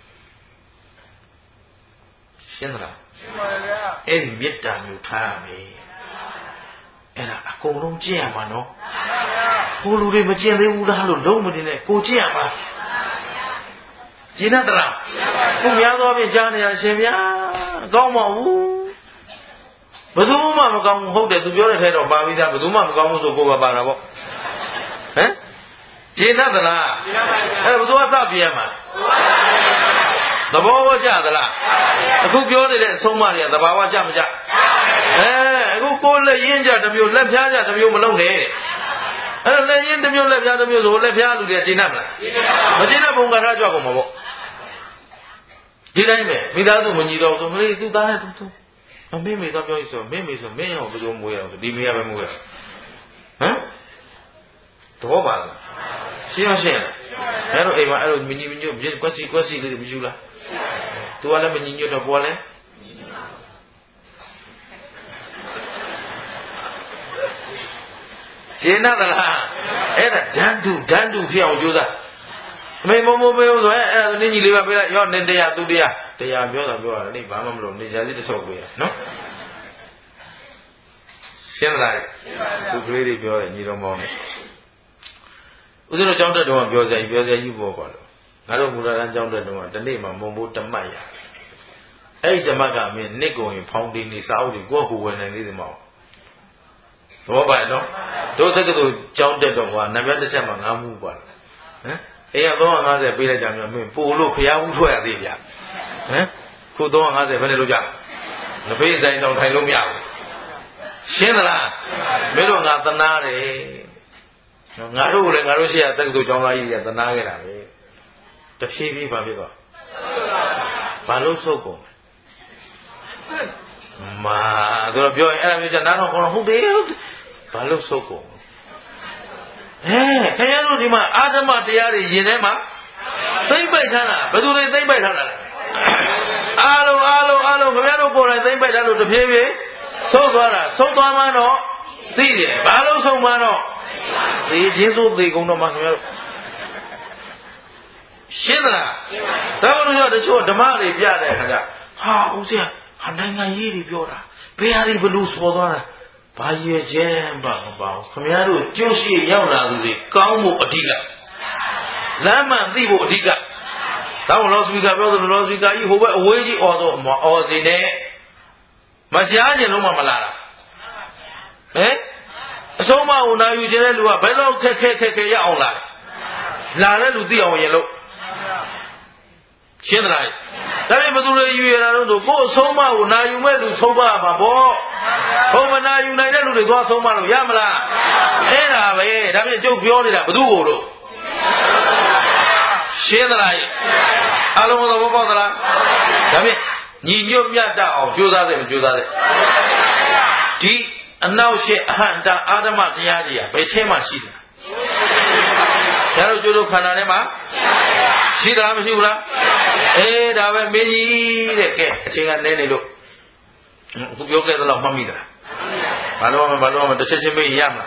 ရှင်းသလားရှင်းပါဗျာအဲ့ဒီမေတ္တာမျိုးထားရမယ်အဲ့ဒါအကုန်လုံးကျင့်ရမှာနော်ဟိုလူတွေမကျင့်သေးဘူးလားလို့လုံးမတင်နဲ့ကိုကျင့်ရမှာကျင့်တတ်လားကိုများသောဖြင့်ကြားနေရရှင်ဗျာကောင်းပါဘူးဘယ်သူမှမကောင်းဘူးဟုတ်တယ်သူပြောတဲ့ထဲတော့ပါပြီးသားဘယ်သူမှမကောင်းဘူးဆိုကိုယ်ပါတာပေါ့ဟမ်ကျင့်တတ်သလားအဲ့ဘယ်သူကစပြရမှာသဘောဝကျသလားအခုပြောနေတဲ့အဆုံးအမတွေကသဘာဝကျမကျအခုကိုယ်လက်ရင်းကြတစ်မျိုးလက်ဖျားကြတစ်မျိုးမလုပ်နဲ့အဲ့တော့လက်ရင်းတစ်မျိုးလက်ဖျားတစ်မျိုးဆိုလက်ဖျားလူတွေရှင်းတတ်မလားမရှင်းတဲ့ဘုံကထားကြွကုန်မှာပေါ့ဒီတိုင်းပဲမိသားစုမညီတော့ဆိုမလေးသူသားနဲ့သူမင်းမေတော့ပြောရဆိုမင်းမေဆိုမင်းရောဘယ်လိုမွေးရအောင်ဆိုဒီမေကပဲမွေးရဟမ်သဘောပါလားရှင်းရှင်းအဲ့တော့အိမ်မှာအဲ့လိုမညီမညွတ်ကွက်စီလေးမရှိဘူးလားသူကလည်းမညီညွတ်တော့ပေါ်လဲရှင်းသလားအဲ့ဒါဓာတ်တုဖြစ်အောင်ကြိုးစားအမေမဆိုအဲ့ဒါနင်းကြီးလေးပါပေးလိုက်ရောနေတရားသူတရားပြောတာပြောရတယ်နေဘာမှမလုပ်နေကြစီတစ်ချုပ်ပေးရနော်ရှင်းလားသူကလေးတွေပြောတယ်ညီတော်မောင်နဲ့ဦးဇင်းတို့ကျောင်းတက်တော့ပြောစရာကြီးပေါ်ပါလို့ငါတို့မူလတန်းကျောင်းတက်တော့တနေ့မှမုံဘိုးတမတ်ရအဲ့ဒီတမတ်ကမင်းနစ်ကုန်ရင်ဖောင်းတင်နေစာအုပ်တွေကိုယ့်ဟိုဝယ်နေသေးတယ်မဟုတ်ဘောပါနော်တို့တက္ကသိုလ်ကျောင်းတက်တော့ကွာနံပါတ်တစ်ချက်မှငါမှုပါဟမ်အိမ်က350ပေးလိုက်ကြမျိုးမင်းပို့လို့ဖျားဦးထွက်ရသေးဗျဟမ်ခု350ဘယ်နဲ့လို့ကြမဖေးဆိုင်တော့ထိုင်လို့မရဘူးရှင်းသလားမင်းတို့ငါသနာတယ်ငါတို့လည်းငါတို့ရှိရတက္ကသိုလ်ကျောင်းသားကြီးကသနာခဲ့တာပဲတဖြည်းဖြည်းပါဖြစ်သွားဘာလို့ဆုတ်ကုန်မာတို့ပြောရင်အဲ့ဒါမျိုးじゃနားတော့ဟုတ်တယ်ဘာလို့ဆုတ်ကုန်ခင်ဗျားတို့ဒီမှာအာဓမ္မတရားတွေယင်ထဲမှာသိမ့်ပိုက်ထားတာဘယ်သူတွေသိမ့်ပိုက်ထားတာလဲအားလုံးခင်ဗျားတို့ကိုယ်တိုင်သိမ့်ပိုက်ထားလို့တဖြည်းဖြည်းဆုတ်သွားမှတော့သိတယ်ဘာလို့ဆုံးမှတော့သိချင်းသို့သိကုန်တော့မှခင်ဗျားတို့ရှင်းသလားဒါမှမဟုတ်တချို့ဓမ္မတွေပြတဲ့ခါကျဟာဦးဇင်းဟာနိုင်ငံရေးတွေပြောတာဘယ်ဟာတွေဘလို့စော်သွားတာဘာရွယ်ချက်မှမပါဘူးခင်ဗျားတို့ကျိုးရှိရောက်လာသူတွေကောင်းဖို့အဓိကလမ်းမှန်သိဖို့အဓိကတောင်းလောစပီကာပြောသလိုလောစပီကာကြီးဟိုဘက်အဝေးကြီးអော်တော့အော်စီနဲ့မကြားခြင်းလုံးမှမလာတာဟမ်အဆုံးမကိုနာယူခြင်းတဲ့လူကဘယ်လောက်ခက်ရအောင်လာတဲ့လူသိအောင်ရင်လို့ရှင်းသလားဒါပေမဲ့ဘယ်သူတွေယူရတာတော့ကိုယ်အဆုံးမကိုနာယူမဲ့လူဆုံးမပါပေါ့ဘုံမနာယူနိုင်တဲ့လူတွေသွားဆုံးမလို့ရမလားအဲ့ဒါပဲဒါပြင်ကျုပ်ပြောနေတာဘယ်သူကိုလို့ရှင်းသလားအလုံးစုံဘောပေါက်သလားဒါပြင်ညီညွတ်မြတ်တအောင်ကြိုးစားတယ်မကြိုးစားတယ်ဒီအနောက်ရှေ့အဟံတာအာဓမ္မတရားကြီးဘယ်ထဲမှာရှိတယ်ဒါတို့ကျိုးတို့ခန္ဓာထဲမှာရှိတာမရှိဘူးလားဒါပဲမင်းကြီးတဲ့ကဲအချိန်ကနည်းနေလို့အခုပြောခဲ့သလောက်မှတ်မိသလားဘာလို့မှတစ်ချက်ချင်းမေးရမလား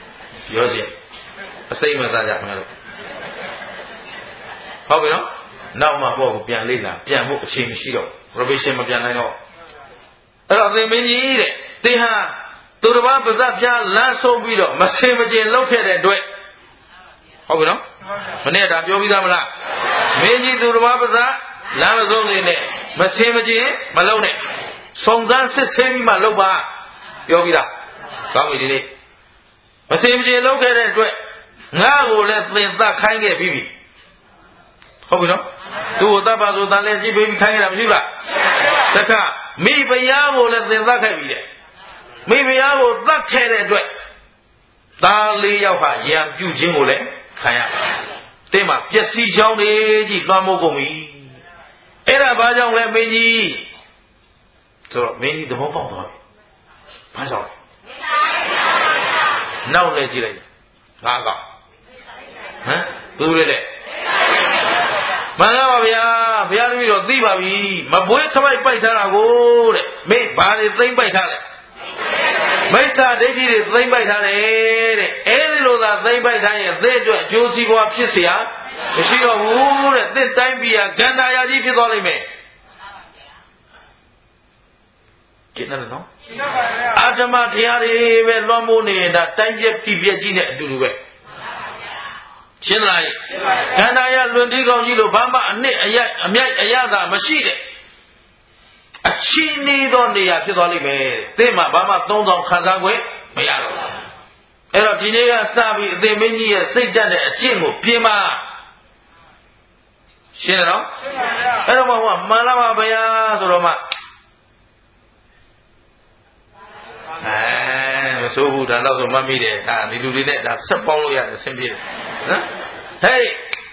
ပြောစီအစိမ့်မသားကြခင်ဗျားတို့ဟုတ်ပြီနော်နောက်မှပေါ့ကိုပြန်လေ့လာပြန်ဖို့အချိန်မရှိတော့ revision မပြန်နိုင်တော့အဲ့တော့သင်မင်းကြီးတဲ့သင်ဟာသူတစ်ပါးပါဇက်ပြားလမ်းဆုံးပြီးတော့မစင်မကျင်လောက်ခဲ့တဲ့အတွက်ဟုတ်ပြီနော်မနေ့ကဒါပြောပြီးသားမလားမင်းကြီးသူတစ်ပါးပါဇက်လမ်းမဆုံးနေနဲ့မစင်မကျင်မလုံးနဲ့စုံစမ်းစစ်ဆေးပြီးမှလုပ်ပါပြောပြီးသားကောင်းပြီဒီနေ့မစင်မကျင်လောက်ခဲ့တဲ့အတွက်ငါ့ကိုလည်းသင်သတ်ခိုင်းခဲ့ပြီးပြီဟုတ်ပြီနော်သူ့ကိုတတ်ပါဆိုတန်လည်းကြည့်ပြီးခိုင်းရတာမရှိဘူးလားတခါမိဖုရားကိုလည်းသင်သတ်ခဲ့ပြီတဲ့မိဖုရားကိုသတ်ခဲ့တဲ့အတွက်သားလေးယောက်ဟာရံပြုတ်ခြင်းကိုလည်းခံရတဲ့မှာပျက်စီးချောင်းတွေကြီးလွှမ်းမိုးကုန်ပြီအဲ့ဒါဘာကြောင့်လဲမင်းကြီးဆိုတော့မင်းကြီးသဘောပေါက်သွားပြီဘာကြောင့်နောက်လည်းကြည့်လိုက်ငါကောင်ဟမ်သူတွေလေမှန်လားပါဗျာဘုရားတပည့်တော်သိပါပြီမပွေးခမိုက်ပိုက်ထားတာကိုတဲ့မင်းဘာတွေသိမ့်ပိုက်ထားလဲမိစ္ဆာဒိဋ္ဌိတွေသိမ့်ပိုက်ထားတယ်တဲ့အဲဒီလိုသာသိမ့်ပိုက်ထားရင်သင်အတွက်အကျိုးစီးပွားဖြစ်เสียမရှိတော့ဘူးတဲ့သင်တိုင်းပြည်ကဂန္ဓာယာကြီးဖြစ်သွားလိမ့်မယ်ကျင့်တယ်နော်အာဓမ္မတရားတွေပဲလွှမ်းမိုးနေတာတိုင်းပြက်ပြပြက်ကြီးနဲ့အတူတူပဲရှင်းလားခန္ဓာရလွန်တီးကောင်းကြီးလို့ဘာမှအနှစ်အရိုက်အမြိုက်အရသာမရှိတဲ့အချီးနှီးသောနေရာဖြစ်သွားလိမ့်မယ်သင်မှာဘာမှ3000ခံစား권မရတော့ဘူးအဲ့တော့ဒီနေ့ကစပြီးအသင်မင်းကြီးရဲ့စိတ်ဓာတ်နဲ့အကျင့်ကိုပြင်ပါရှင်းတယ်နော်အဲ့တော့မှန်လားပါဗျာဆိုတော့မှမဆိုးဘူးဒါတော့ဆိုမှတ်မိတယ်ဒါဒီလူတွေနဲ့ဒါဆက်ပေါင်းလို့ရတယ်ဆင်းပြေတယ်နော်ဟေး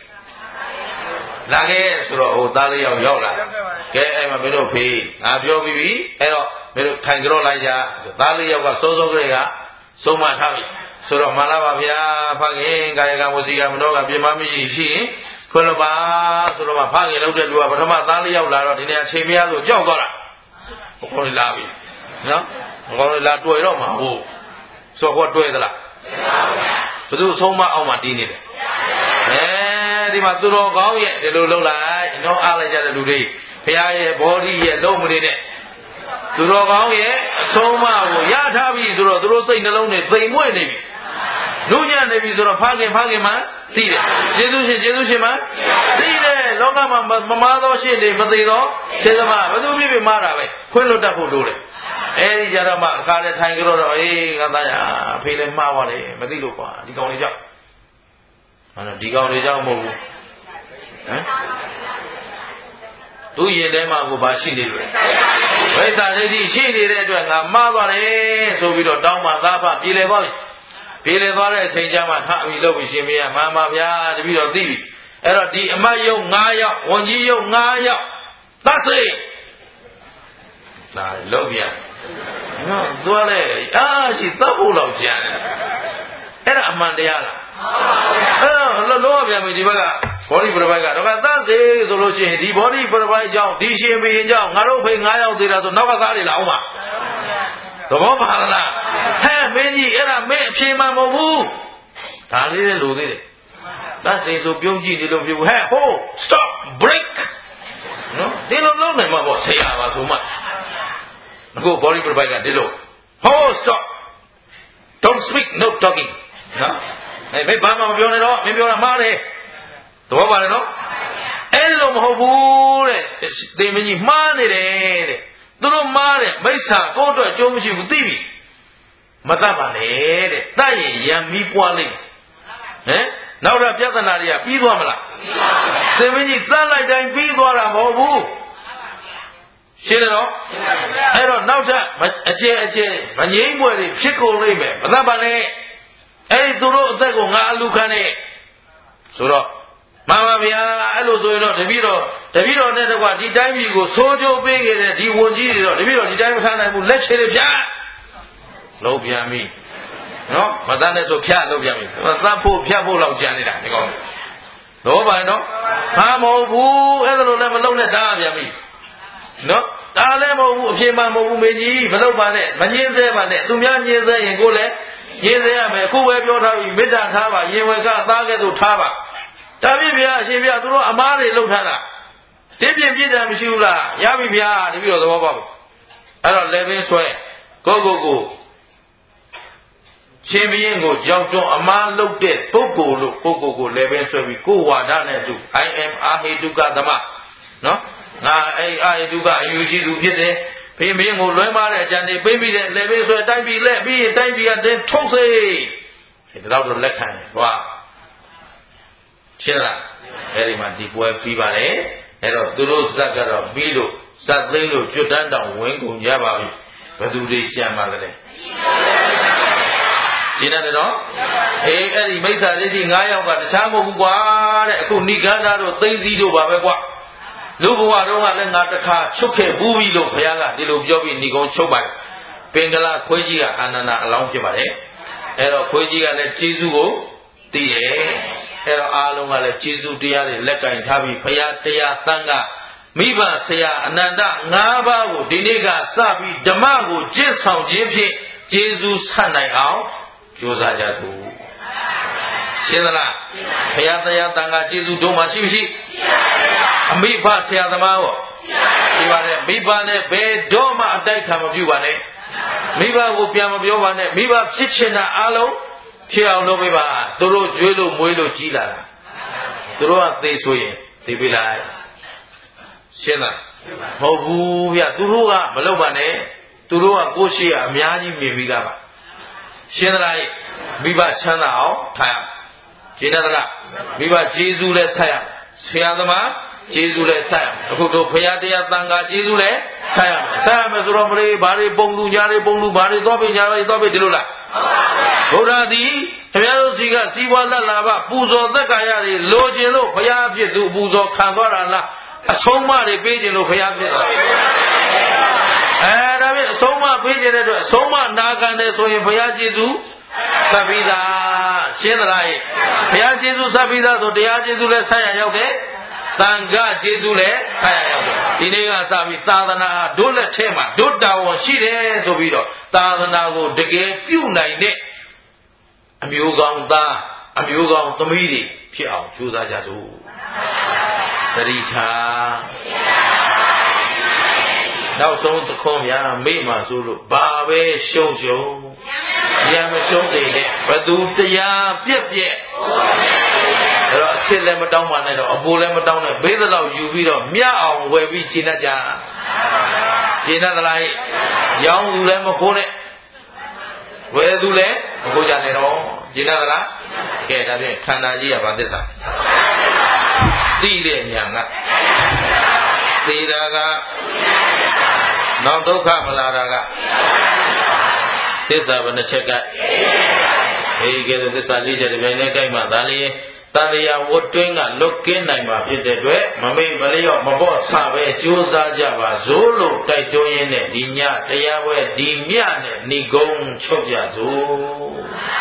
လာခဲ့ဆိုတော့ဟိုသားလေးရောက်လာကဲအဲ့မှာမင်းတို့ဖေးငါပြောပြီးပြီအဲ့တော့မင်းတို့ထိုင်ကြတော့လိုက်ကြဆိုသားလေးယောက်ကစိုးစိုးကလေးကဆုံးမထားပြီဆိုတော့မှန်လားပါဗျာဖခင်ကာယကဝစီကမနောကပြင်မမရှိရှိရင်ခွလို့ပါဆိုတော့မှဖခင်လောက်တဲ့လူကပထမသားလေးရောက်လာတော့ဒီနေ့အချိန်မရလို့ကြောက်သွားတာဘုခေါ်လေးလာပြီနော်ဘုခေါ်လေးလာတွေ့တော့မှာဟုတ်ဆိုတော့တွေ့သလားဘယ်သူဆုံးမအောင်မှတီးနေတယ်ဒီမှာသူတော်ကောင်းရဲ့ဒီလိုလုပ်လိုက်တော့အားလိုက်ကြတဲ့လူတွေဘုရားရဲ့ဘောဓိရဲ့လုံးမတွေနဲ့သူတော်ကောင်းရဲ့အဆုံးအမကိုရထားပြီဆိုတော့သူတို့စိတ်နှလုံးတွေသိမ်မွေ့နေပြီလူညံ့နေပြီဆိုတော့ဖခင်မှသိတယ်ကျေးဇူးရှင်မှသိတယ်လောကမှာမမားသောရှင်းတွေမသိတော့စေသမားဘယ်သူဖြစ်မှားတာပဲခွင့်လွတ်တတ်ဖို့လိုတယ်အဲဒီကြတော့မှအခါနဲ့ထိုင်ကြတော့အေးငါသားရအဖေလည်းမှားသွားတယ်မသိလို့ကွာဒီကောင်လေးကြောက်ဒီကောင်တွေကြောင့်မဟုတ်ဘူးဟမ်သူရင်ထဲမှာကိုဘာရှိနေလို့ဝိသဒိဋ္ဌိရှိနေတဲ့အတွက်ငါမှားသွားတယ်ဆိုပြီးတော့တောင်းမှသားဖပြေလည်သွားပြီပြေလည်သွားတဲ့အချိန်ကျမှထအပြီးလုပ်ပြီးရှင်မရမှန်ပါဗျာတပည့်တော်သိပြီအဲ့တော့ဒီအမတ်ယုံ9ယောက်ဝန်ကြီးယုံ9ယောက်သတ်စိတ်ဒါလုပ်ပြန်နော်သွားလေရှိသတ်ဖို့လောက်ကြံတယ်အဲ့ဒါအမှန်တရားလားအဲ့တော့လောပြန်ပြီဒီဘက်ကဘောဓိပရပိုက်ကတော့ကသတ်စေဆိုလို့ရှိရင်ဒီဘောဓိပရပိုက်ကြောင့်ဒီရှင်ဘီရင်ကြောင့်ငါတို့ဖိ9ယောက်သေးတာဆိုနောက်ကသားတွေလာအောင်ပါသဘောပါလားဟဲ့မင်းကြီးအဲ့ဒါမင်းအဖြေမှမဟုတ်ဘူးဒါလေးလည်းလိုသေးတယ်သတ်စေဆိုပြုံးကြည့်နေလို့ပြုံးဟဲ့ဟို stop break နော်ဒီလိုလုံးနိုင်မှာပေါ့ဆရာပါဆိုမှအခုဘောဓိပရပိုက်ကဒီလိုဟို stop don't speak no talking နော်မင်းဘာမှမပြောနဲ့တော့မင်းပြောတာမှားတယ်သဘောပါတယ်နော်အဲ့လိုမဟုတ်ဘူးတဲ့သင်မင်းကြီးမှားနေတယ်တဲ့သူတို့မှားတယ်မိစ္ဆာကိုယ့်အတွက်အကျိုးမရှိဘူးသိပြီမတတ်ပါနဲ့တဲ့တတ်ရင်ရံမီးပွားလိမ့်ဟမ်နောက်တော့ပြဿနာတွေကပြီးသွားမလားသင်မင်းကြီးတတ်လိုက်တိုင်းပြီးသွားတာမဟုတ်ဘူးရှင်းတယ်နော်အဲ့တော့နောက်ထပ်အကျဲမငြိမ့်ပွဲတွေဖြစ်ကုန်လိမ့်မယ်မတတ်ပါနဲ့အဲ့ဒီသူတို့အသက်ကိုငါအလူခံနေဆိုတော့မှန်ပါဗျာအဲ့လိုဆိုရင်တော့တပည့်တော်နဲ့တကွာဒီတိုင်းပြည်ကိုဆိုးကျိုးပေးခဲ့တဲ့ဒီဝန်ကြီးတွေတော့တပည့်တော်ဒီတိုင်းမထားနိုင်ဘူးလက်ချေတွေဖြတ်လုံးပြန်ပြီနော်မတတ်နဲ့ဆိုဖြတ်လုံးပြန်ပြီသတ်ဖို့ဖြတ်ဖို့လောက်ကြံနေတာဒီကောင်တော့ပါနော်ဟာမဟုတ်ဘူးအဲ့ဒါလိုလည်းမလုံးနဲ့တားပြန်ပြီနော်ဒါလည်းမဟုတ်ဘူးအဖြေမှမဟုတ်ဘူးမင်းကြီးမလုပ်ပါနဲ့မငင်းဆဲပါနဲ့သူများငင်းဆဲရင်ကိုလည်းငင်းဆဲရမယ်အခုပဲပြောထားပြီမေတ္တာထားပါရင်ဝေကသားကဲ့သို့ထားပါဒါပြဗျာအရှင်ဗျာသူတို့အမားတွေလှုပ်ထားတာတင်းပြင်းပြည့်တယ်မရှိဘူးလားရပြီဗျာတပည့်တော်သဘောပေါက်ပြီအဲ့တော့လေပင်ဆွဲကိုရှင်ဘုရင်ကိုကြောက်တွန်းအမားလုပ်တဲ့ပုဂ္ဂိုလ်လို့ပုဂ္ဂိုလ်ကိုလည်းပဲဆွဲပြီးကိုဝါဒနဲ့သူ I am အာဟိတုကသမနော်ငါအာဟိတုကအယူရှိသူဖြစ်တယ်ဘုရင်ကိုလွှဲမားတဲ့အကြံတွေပေးပြီးတဲ့လည်းပဲဆွဲတိုက်ပြီးလက်ပြီးတိုက်ပြီးကတင်းထုတ်စေဒီတော့လက်ခံတယ်သွားရှင်းလားအဲ့ဒီမှာဒီပွဲပြီးပါလေအဲ့တော့သူတို့ဇက်ကတော့ပြီးလို့ဇက်သိန်းလို့ကျွတ်တန်းတောင်ဝင်းကုန်ကြပါပြီဘယ်သူတွေကြံပါလဲရှင်းတယ်နော်အဲ့ဒီမိစ္ဆာဒိဋ္ဌိ9ယောက်ကတခြားမဟုတ်ဘူးကွာတဲ့အခုဏိကန္ဓာတို့သိမ့်စည်းတို့ပါပဲကွာလူဘဝတော့ကလည်းငါတခါချုပ်ခဲ့ဘူးပြီလို့ဘုရားကဒီလိုပြောပြီးဏိကုံချုပ်ပါတယ်ပင်ကလခွေးကြီးကအာနန္ဒာအလောင်းဖြစ်ပါတယ်အဲ့တော့ခွေးကြီးကလည်းကျေးဇူးကိုသိတယ်အဲ့တော့အားလုံးကလည်းကျေးဇူးတရားတွေလက်ကင်ထားပြီးဘုရားတရားသံဃာမိဘဆရာအနန္တ5ပါးကိုဒီနေ့ကစပြီးဓမ္မကိုကျင့်ဆောင်ခြင်းဖြင့်ကျေးဇူးဆက်နိုင်အောင်ကြိုးစားကြစို့ရှင်းသလားဘုရားတရားသံဃာကျေးဇူးတို့မှရှိမရှိအမိဘဆရာသမားရောရှိပါတယ်မိဘနဲ့ဘယ်တော့မှအတိုက်ခံမပြုပါနဲ့မိဘကိုပြန်မပြောပါနဲ့မိဘဖြစ်ချင်တာအားလုံးဖြစ်အောင်လုပ်ပေးပါသူတို့ကြွေးလို့မွေးလို့ကြီးလာတာသူတို့ကသိဆိုရင်သိပေးလိုက်ရှင်းလားမဟုတ်ဘူးဗျသူတို့ကမလုပ်ပါနဲ့သူတို့ကကိုယ်ရှိအများကြီးမြင်ပြီးသားပါရှင်းသလားမိဘချမ်းသာအောင်ထားရရှင်းသလားမိဘကျေးဇူးလည်းဆက်ရဆရာသမားကျေးဇူးလည်းဆက်ရအခုတို့ဘုရားတရားသံဃာကျေးဇူးလည်းဆက်ရမယ်ဆိုတော့မလေးဘာတွေပုံလူညာတွေပုံလူဘာတွေသွားပေးညာတွေသွားပေးဒီလိုလားဘုရားသည်ခင်ဗျားတို့စီကစီးပွားလက်လာပါပူဇော်သက်ကာယတွေလိုချင်လို့ဘုရားဖြစ်သူပူဇော်ခံသွားတာလားအဆုံးအမတွေပေးခြင်းလို့ဘုရားဖြစ်တာဒါဖြင့်အဆုံးအမပေးခြင်းတဲ့အတွက်အဆုံးအမနာခံတယ်ဆိုရင်ဘုရားကျေးဇူးဆက်ပြီးသားရှင်းသလားဘုရားကျေးဇူးဆက်ပြီးသားဆိုတရားကျေးဇူးလည်းဆက်ရရောက်တယ်သံဃာကျေးဇူးလည်းဆက်ရရောက်တယ်ဒီနေ့ကစပြီးသာသနာတို့လက်ထဲမှာတို့တာဝန်ရှိတယ်ဆိုပြီးတော့သာသနာကိုတကယ်ပြုနိုင်တဲ့အမျိုးကောင်းသားအမျိုးကောင်းသမီးတွေဖြစ်အောင်ကြိုးစားကြစို့သတိထားနောက်ဆုံးသခွန်ဗျာမိမှဆိုလို့ဘာပဲရှုံရမရှုံးသေးတဲ့ဘသူတရားပြက်အဲ့တော့အစ်လည်းမတောင်းပါနဲ့တော့အပူလည်းမတောင်းနဲ့ဘေးသလောက်ယူပြီးတော့မြတ်အောင်ဝယ်ပြီးရှင်းတတ်ကြရှင်းတတ်သလားရောင်းသူလည်းမခိုးနဲ့ဝယ်သူလည်းမခိုးကြနဲ့တော့ရှင်းတတ်သလားကဲဒါဖြင့်ခန္ဓာကြီးကဘာသစ္စာသိတဲ့ဉာဏ်ကသေတာကနောက်ဒုက္ခမလာတာကသစ္စာဘယ်နှချက်ကအေးကဲသစ္စာ၄ချက်ဒီပိုင်းနဲ့ကြိုက်မှဒါလေးတန်လျာဝတ်တွင်းကလွတ်ကင်းနိုင်မှာဖြစ်တဲ့အတွက်မမေ့မလျော့မပေါ့ဆပဲကြိုးစားကြပါစို့လို့တိုက်တွန်းရင်းနဲ့ဒီညတရားပွဲဒီမြနဲ့ဏိဂုံးချုပ်ကြစို့